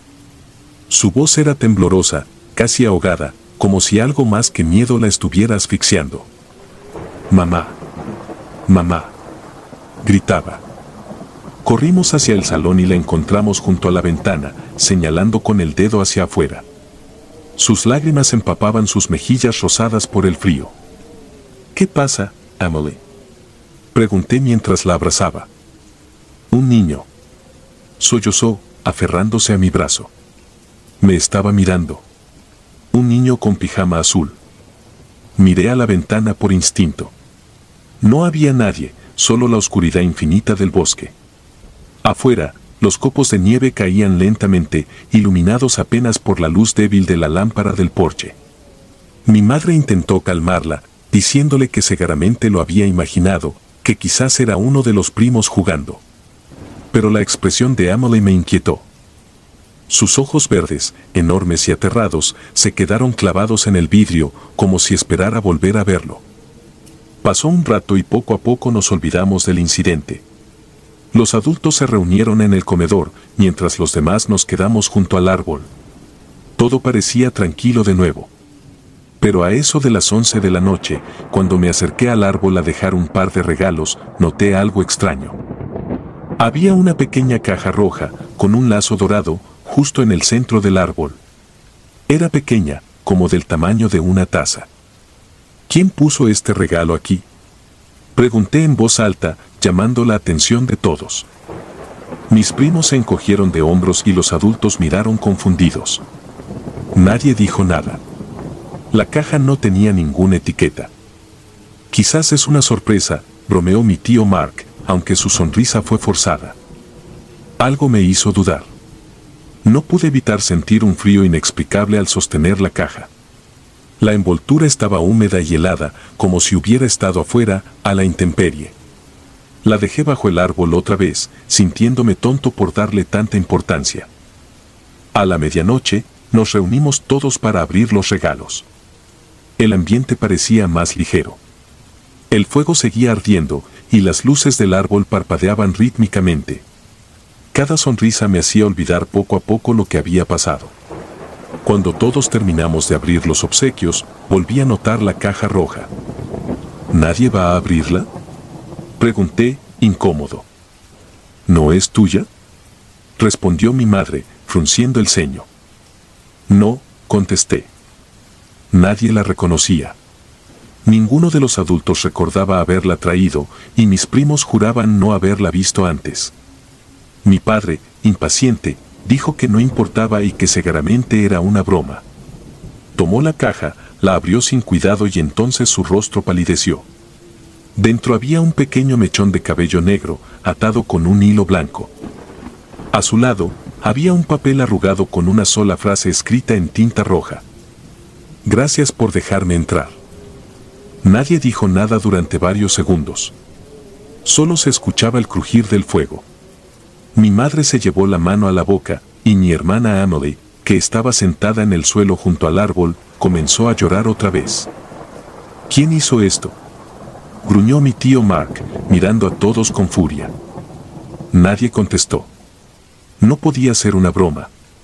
Su voz era temblorosa, casi ahogada, como si algo más que miedo la estuviera asfixiando. «Mamá, mamá», gritaba. Corrimos hacia el salón y la encontramos junto a la ventana, señalando con el dedo hacia afuera. Sus lágrimas empapaban sus mejillas rosadas por el frío. «¿Qué pasa, Emily?», pregunté mientras la abrazaba. «Un niño», sollozó, aferrándose a mi brazo. Me estaba mirando. Un niño con pijama azul. Miré a la ventana por instinto. No había nadie, solo la oscuridad infinita del bosque. Afuera, los copos de nieve caían lentamente, iluminados apenas por la luz débil de la lámpara del porche. Mi madre intentó calmarla, diciéndole que seguramente lo había imaginado, que quizás era uno de los primos jugando. Pero la expresión de Emily me inquietó. Sus ojos verdes, enormes y aterrados, se quedaron clavados en el vidrio, como si esperara volver a verlo. Pasó un rato y poco a poco nos olvidamos del incidente. Los adultos se reunieron en el comedor, mientras los demás nos quedamos junto al árbol. Todo parecía tranquilo de nuevo. Pero a eso de las 11 de la noche, cuando me acerqué al árbol a dejar un par de regalos, noté algo extraño. Había una pequeña caja roja, con un lazo dorado, justo en el centro del árbol. Era pequeña, como del tamaño de una taza. ¿Quién puso este regalo aquí? Pregunté en voz alta, llamando la atención de todos. Mis primos se encogieron de hombros y los adultos miraron confundidos. Nadie dijo nada. La caja no tenía ninguna etiqueta. Quizás es una sorpresa, bromeó mi tío Mark, aunque su sonrisa fue forzada. Algo me hizo dudar. No pude evitar sentir un frío inexplicable al sostener la caja. La envoltura estaba húmeda y helada, como si hubiera estado afuera, a la intemperie. La dejé bajo el árbol otra vez, sintiéndome tonto por darle tanta importancia. A la medianoche, nos reunimos todos para abrir los regalos. El ambiente parecía más ligero. El fuego seguía ardiendo, y las luces del árbol parpadeaban rítmicamente. Cada sonrisa me hacía olvidar poco a poco lo que había pasado. Cuando todos terminamos de abrir los obsequios, volví a notar la caja roja. ¿Nadie va a abrirla?, pregunté, incómodo. ¿No es tuya?, respondió mi madre, frunciendo el ceño. No, contesté. Nadie la reconocía. Ninguno de los adultos recordaba haberla traído, y mis primos juraban no haberla visto antes. Mi padre, impaciente, dijo que no importaba y que seguramente era una broma. Tomó la caja, la abrió sin cuidado y entonces su rostro palideció. Dentro había un pequeño mechón de cabello negro, atado con un hilo blanco. A su lado, había un papel arrugado con una sola frase escrita en tinta roja. Gracias por dejarme entrar. Nadie dijo nada durante varios segundos. Solo se escuchaba el crujir del fuego. Mi madre se llevó la mano a la boca, y mi hermana Emily, que estaba sentada en el suelo junto al árbol, comenzó a llorar otra vez. ¿Quién hizo esto?, gruñó mi tío Mark, mirando a todos con furia. Nadie contestó. No podía ser una broma.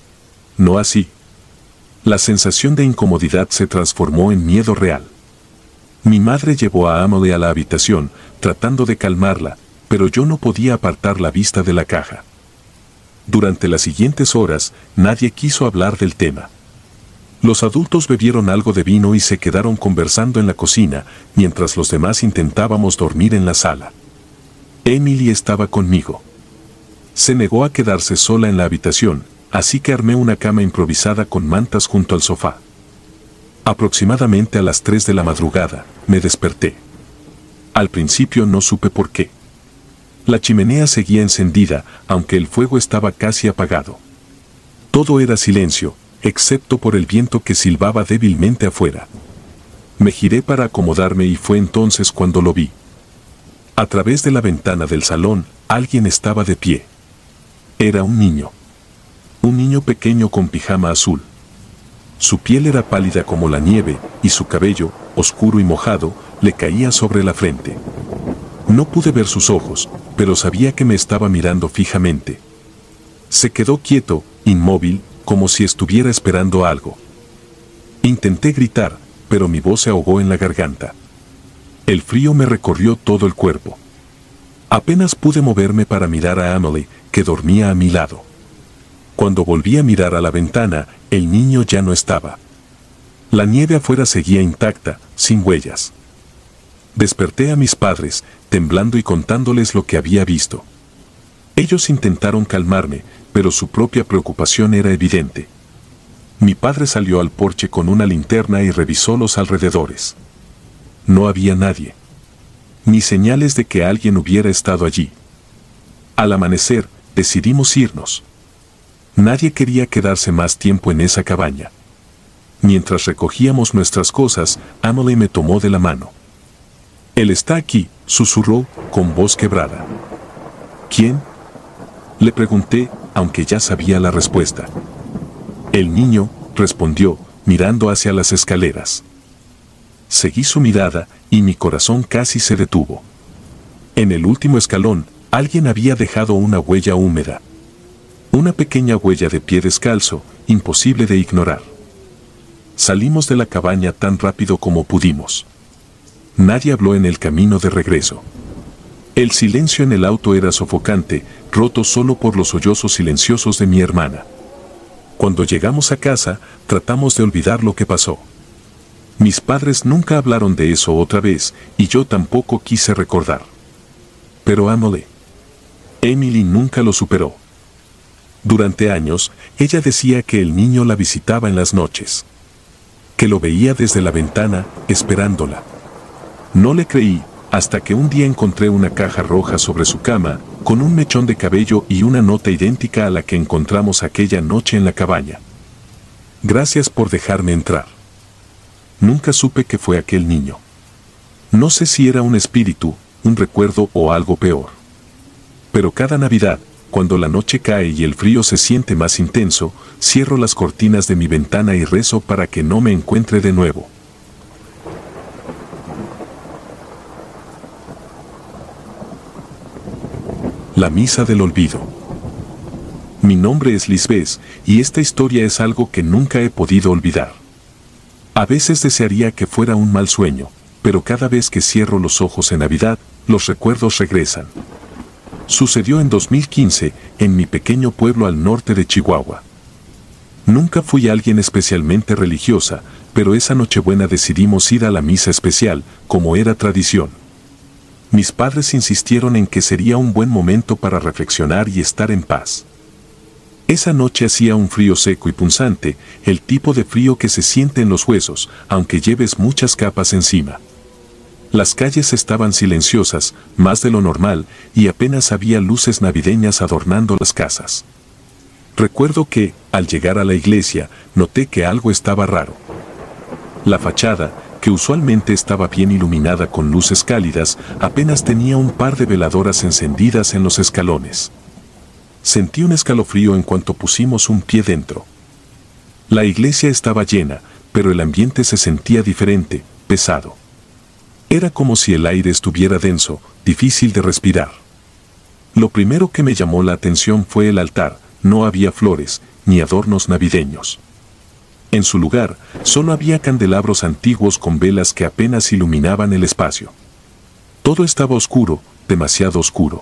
No así. La sensación de incomodidad se transformó en miedo real. Mi madre llevó a Emily a la habitación, tratando de calmarla, pero yo no podía apartar la vista de la caja. Durante las siguientes horas, nadie quiso hablar del tema. Los adultos bebieron algo de vino y se quedaron conversando en la cocina, mientras los demás intentábamos dormir en la sala. Emily estaba conmigo. Se negó a quedarse sola en la habitación, así que armé una cama improvisada con mantas junto al sofá. Aproximadamente a las 3 de la madrugada, me desperté. Al principio no supe por qué. La chimenea seguía encendida, aunque el fuego estaba casi apagado. Todo era silencio, excepto por el viento que silbaba débilmente afuera. Me giré para acomodarme y fue entonces cuando lo vi. A través de la ventana del salón, alguien estaba de pie. Era un niño. Un niño pequeño con pijama azul. Su piel era pálida como la nieve, y su cabello, oscuro y mojado, le caía sobre la frente. No pude ver sus ojos, pero sabía que me estaba mirando fijamente. Se quedó quieto, inmóvil, como si estuviera esperando algo. Intenté gritar, pero mi voz se ahogó en la garganta. El frío me recorrió todo el cuerpo. Apenas pude moverme para mirar a Emily, que dormía a mi lado. Cuando volví a mirar a la ventana, el niño ya no estaba. La nieve afuera seguía intacta, sin huellas. Desperté a mis padres, temblando y contándoles lo que había visto. Ellos intentaron calmarme, pero su propia preocupación era evidente. Mi padre salió al porche con una linterna y revisó los alrededores. No había nadie. Ni señales de que alguien hubiera estado allí. Al amanecer, decidimos irnos. Nadie quería quedarse más tiempo en esa cabaña. Mientras recogíamos nuestras cosas, Emily me tomó de la mano. Él está aquí, susurró, con voz quebrada. ¿Quién?, le pregunté, aunque ya sabía la respuesta. El niño, respondió, mirando hacia las escaleras. Seguí su mirada, y mi corazón casi se detuvo. En el último escalón, alguien había dejado una huella húmeda. Una pequeña huella de pie descalzo, imposible de ignorar. Salimos de la cabaña tan rápido como pudimos. Nadie habló en el camino de regreso. El silencio en el auto era sofocante, roto solo por los sollozos silenciosos de mi hermana. Cuando llegamos a casa, tratamos de olvidar lo que pasó. Mis padres nunca hablaron de eso otra vez, y yo tampoco quise recordar. Pero Emily nunca lo superó. Durante años, ella decía que el niño la visitaba en las noches. Que lo veía desde la ventana, esperándola. No le creí, hasta que un día encontré una caja roja sobre su cama, con un mechón de cabello y una nota idéntica a la que encontramos aquella noche en la cabaña. Gracias por dejarme entrar. Nunca supe que fue aquel niño. No sé si era un espíritu, un recuerdo o algo peor. Pero cada Navidad, cuando la noche cae y el frío se siente más intenso, cierro las cortinas de mi ventana y rezo para que no me encuentre de nuevo. La misa del olvido. Mi nombre es Lisbeth, y esta historia es algo que nunca he podido olvidar. A veces desearía que fuera un mal sueño, pero cada vez que cierro los ojos en Navidad, los recuerdos regresan. Sucedió en 2015, en mi pequeño pueblo al norte de Chihuahua. Nunca fui alguien especialmente religiosa, pero esa Nochebuena decidimos ir a la misa especial, como era tradición. Mis padres insistieron en que sería un buen momento para reflexionar y estar en paz. Esa noche hacía un frío seco y punzante, el tipo de frío que se siente en los huesos, aunque lleves muchas capas encima. Las calles estaban silenciosas, más de lo normal, y apenas había luces navideñas adornando las casas. Recuerdo que, al llegar a la iglesia, noté que algo estaba raro. La fachada, que usualmente estaba bien iluminada con luces cálidas, apenas tenía un par de veladoras encendidas en los escalones. Sentí un escalofrío en cuanto pusimos un pie dentro. La iglesia estaba llena, pero el ambiente se sentía diferente, pesado. Era como si el aire estuviera denso, difícil de respirar. Lo primero que me llamó la atención fue el altar. No había flores, ni adornos navideños. En su lugar, solo había candelabros antiguos con velas que apenas iluminaban el espacio. Todo estaba oscuro, demasiado oscuro.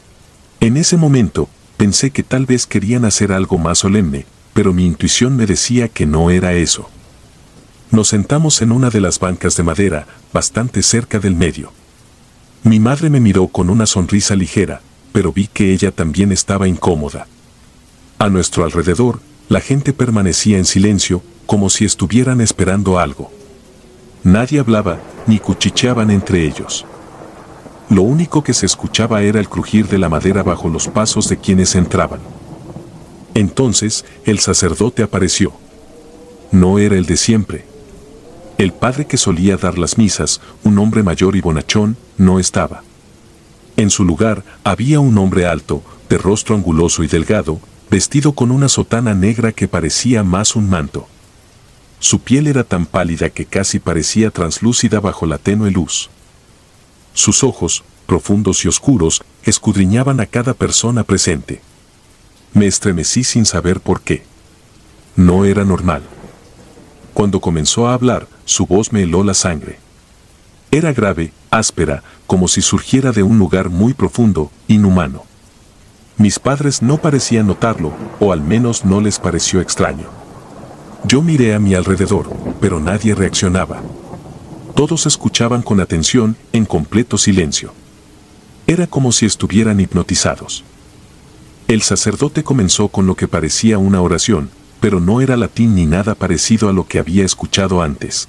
En ese momento, pensé que tal vez querían hacer algo más solemne, pero mi intuición me decía que no era eso. Nos sentamos en una de las bancas de madera, bastante cerca del medio. Mi madre me miró con una sonrisa ligera, pero vi que ella también estaba incómoda. A nuestro alrededor, la gente permanecía en silencio, como si estuvieran esperando algo. Nadie hablaba, ni cuchicheaban entre ellos. Lo único que se escuchaba era el crujir de la madera bajo los pasos de quienes entraban. Entonces, el sacerdote apareció. No era el de siempre. El padre que solía dar las misas, un hombre mayor y bonachón, no estaba. En su lugar, había un hombre alto, de rostro anguloso y delgado, vestido con una sotana negra que parecía más un manto. Su piel era tan pálida que casi parecía translúcida bajo la tenue luz. Sus ojos, profundos y oscuros, escudriñaban a cada persona presente. Me estremecí sin saber por qué. No era normal. Cuando comenzó a hablar, su voz me heló la sangre. Era grave, áspera, como si surgiera de un lugar muy profundo, inhumano. Mis padres no parecían notarlo, o al menos no les pareció extraño. Yo miré a mi alrededor, pero nadie reaccionaba. Todos escuchaban con atención, en completo silencio. Era como si estuvieran hipnotizados. El sacerdote comenzó con lo que parecía una oración, pero no era latín ni nada parecido a lo que había escuchado antes.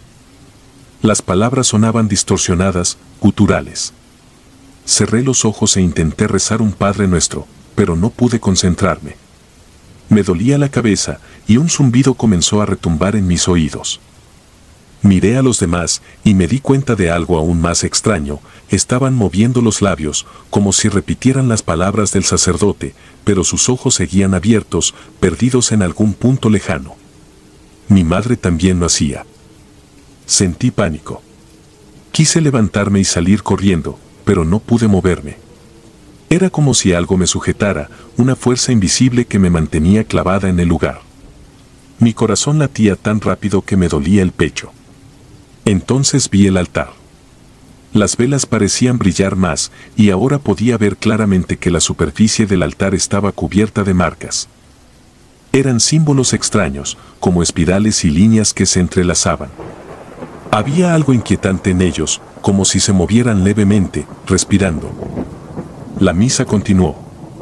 Las palabras sonaban distorsionadas, guturales. Cerré los ojos e intenté rezar un Padre Nuestro, pero no pude concentrarme. Me dolía la cabeza, y un zumbido comenzó a retumbar en mis oídos. Miré a los demás, y me di cuenta de algo aún más extraño. Estaban moviendo los labios, como si repitieran las palabras del sacerdote, pero sus ojos seguían abiertos, perdidos en algún punto lejano. Mi madre también lo hacía. Sentí pánico. Quise levantarme y salir corriendo, pero no pude moverme. Era como si algo me sujetara, una fuerza invisible que me mantenía clavada en el lugar. Mi corazón latía tan rápido que me dolía el pecho. Entonces vi el altar. Las velas parecían brillar más, y ahora podía ver claramente que la superficie del altar estaba cubierta de marcas. Eran símbolos extraños, como espirales y líneas que se entrelazaban. Había algo inquietante en ellos, como si se movieran levemente, respirando. La misa continuó.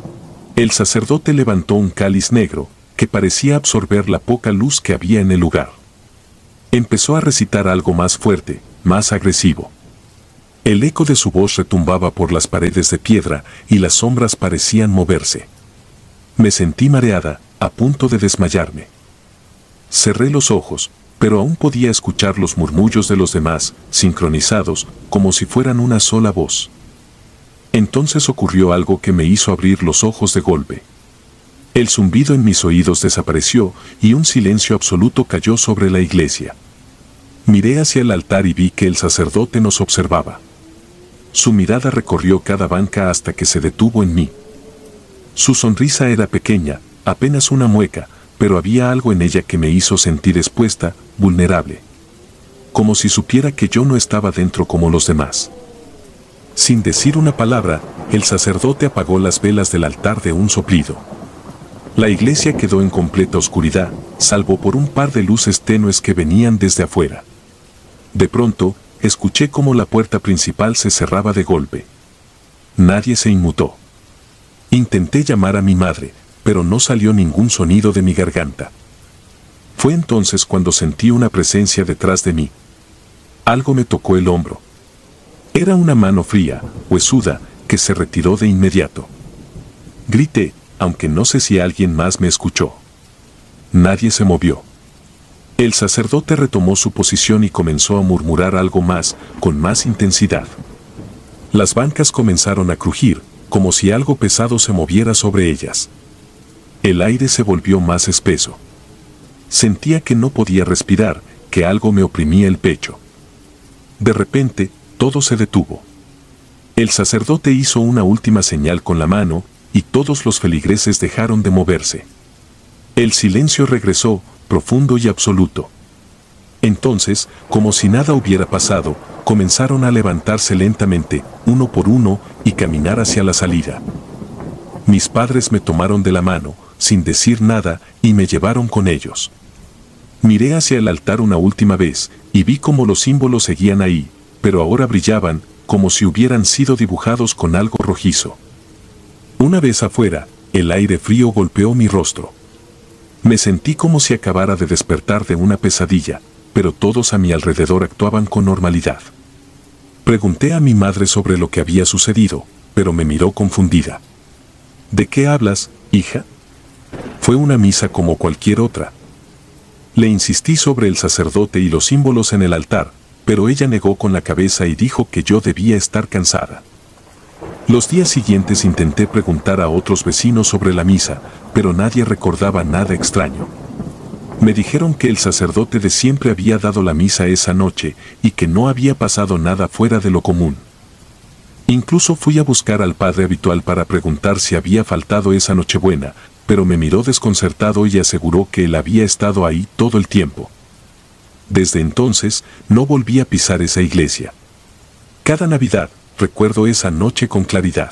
El sacerdote levantó un cáliz negro, que parecía absorber la poca luz que había en el lugar. Empezó a recitar algo más fuerte, más agresivo. El eco de su voz retumbaba por las paredes de piedra y las sombras parecían moverse. Me sentí mareada, a punto de desmayarme. Cerré los ojos, pero aún podía escuchar los murmullos de los demás, sincronizados, como si fueran una sola voz. Entonces ocurrió algo que me hizo abrir los ojos de golpe. El zumbido en mis oídos desapareció y un silencio absoluto cayó sobre la iglesia. Miré hacia el altar y vi que el sacerdote nos observaba. Su mirada recorrió cada banca hasta que se detuvo en mí. Su sonrisa era pequeña, apenas una mueca, pero había algo en ella que me hizo sentir expuesta, vulnerable. Como si supiera que yo no estaba dentro como los demás. Sin decir una palabra, el sacerdote apagó las velas del altar de un soplido. La iglesia quedó en completa oscuridad, salvo por un par de luces tenues que venían desde afuera. De pronto, escuché cómo la puerta principal se cerraba de golpe. Nadie se inmutó. Intenté llamar a mi madre, pero no salió ningún sonido de mi garganta. Fue entonces cuando sentí una presencia detrás de mí. Algo me tocó el hombro. Era una mano fría, huesuda, que se retiró de inmediato. Grité, aunque no sé si alguien más me escuchó. Nadie se movió. El sacerdote retomó su posición y comenzó a murmurar algo más, con más intensidad. Las bancas comenzaron a crujir, como si algo pesado se moviera sobre ellas. El aire se volvió más espeso. Sentía que no podía respirar, que algo me oprimía el pecho. De repente, todo se detuvo. El sacerdote hizo una última señal con la mano, y todos los feligreses dejaron de moverse. El silencio regresó, profundo y absoluto. Entonces, como si nada hubiera pasado, comenzaron a levantarse lentamente, uno por uno, y caminar hacia la salida. Mis padres me tomaron de la mano, sin decir nada, y me llevaron con ellos. Miré hacia el altar una última vez, y vi cómo los símbolos seguían ahí, pero ahora brillaban, como si hubieran sido dibujados con algo rojizo. Una vez afuera, el aire frío golpeó mi rostro. Me sentí como si acabara de despertar de una pesadilla, pero todos a mi alrededor actuaban con normalidad. Pregunté a mi madre sobre lo que había sucedido, pero me miró confundida. ¿De qué hablas, hija? Fue una misa como cualquier otra. Le insistí sobre el sacerdote y los símbolos en el altar, pero ella negó con la cabeza y dijo que yo debía estar cansada. Los días siguientes intenté preguntar a otros vecinos sobre la misa, pero nadie recordaba nada extraño. Me dijeron que el sacerdote de siempre había dado la misa esa noche y que no había pasado nada fuera de lo común. Incluso fui a buscar al padre habitual para preguntar si había faltado esa Nochebuena, pero me miró desconcertado y aseguró que él había estado ahí todo el tiempo. Desde entonces, no volví a pisar esa iglesia. Cada Navidad, recuerdo esa noche con claridad.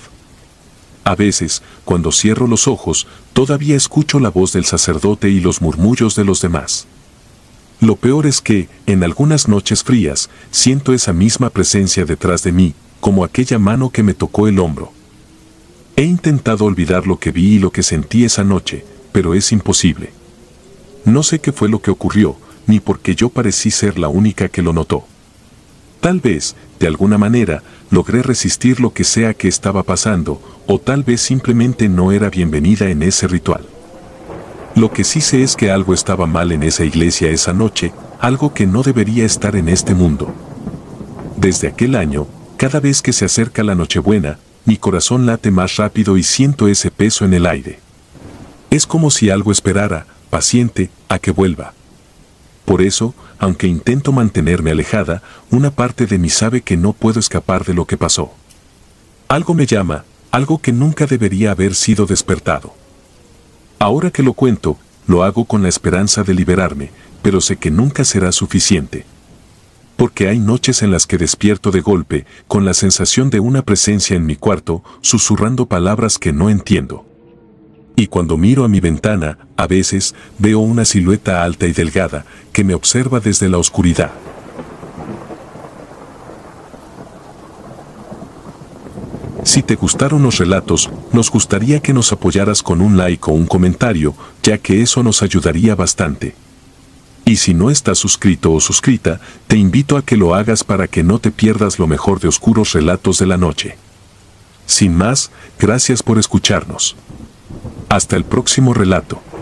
A veces, cuando cierro los ojos, todavía escucho la voz del sacerdote y los murmullos de los demás. Lo peor es que, en algunas noches frías, siento esa misma presencia detrás de mí, como aquella mano que me tocó el hombro. He intentado olvidar lo que vi y lo que sentí esa noche, pero es imposible. No sé qué fue lo que ocurrió, ni por qué yo parecí ser la única que lo notó. Tal vez, de alguna manera, logré resistir lo que sea que estaba pasando, o tal vez simplemente no era bienvenida en ese ritual. Lo que sí sé es que algo estaba mal en esa iglesia esa noche, algo que no debería estar en este mundo. Desde aquel año, cada vez que se acerca la Nochebuena, mi corazón late más rápido y siento ese peso en el aire. Es como si algo esperara, paciente, a que vuelva. Por eso, aunque intento mantenerme alejada, una parte de mí sabe que no puedo escapar de lo que pasó. Algo me llama, algo que nunca debería haber sido despertado. Ahora que lo cuento, lo hago con la esperanza de liberarme, pero sé que nunca será suficiente. porque hay noches en las que despierto de golpe, con la sensación de una presencia en mi cuarto, susurrando palabras que no entiendo. Y cuando miro a mi ventana, a veces, veo una silueta alta y delgada, que me observa desde la oscuridad. Si te gustaron los relatos, nos gustaría que nos apoyaras con un like o un comentario, ya que eso nos ayudaría bastante. Y si no estás suscrito o suscrita, te invito a que lo hagas para que no te pierdas lo mejor de Oscuros Relatos de la Noche. Sin más, gracias por escucharnos. Hasta el próximo relato.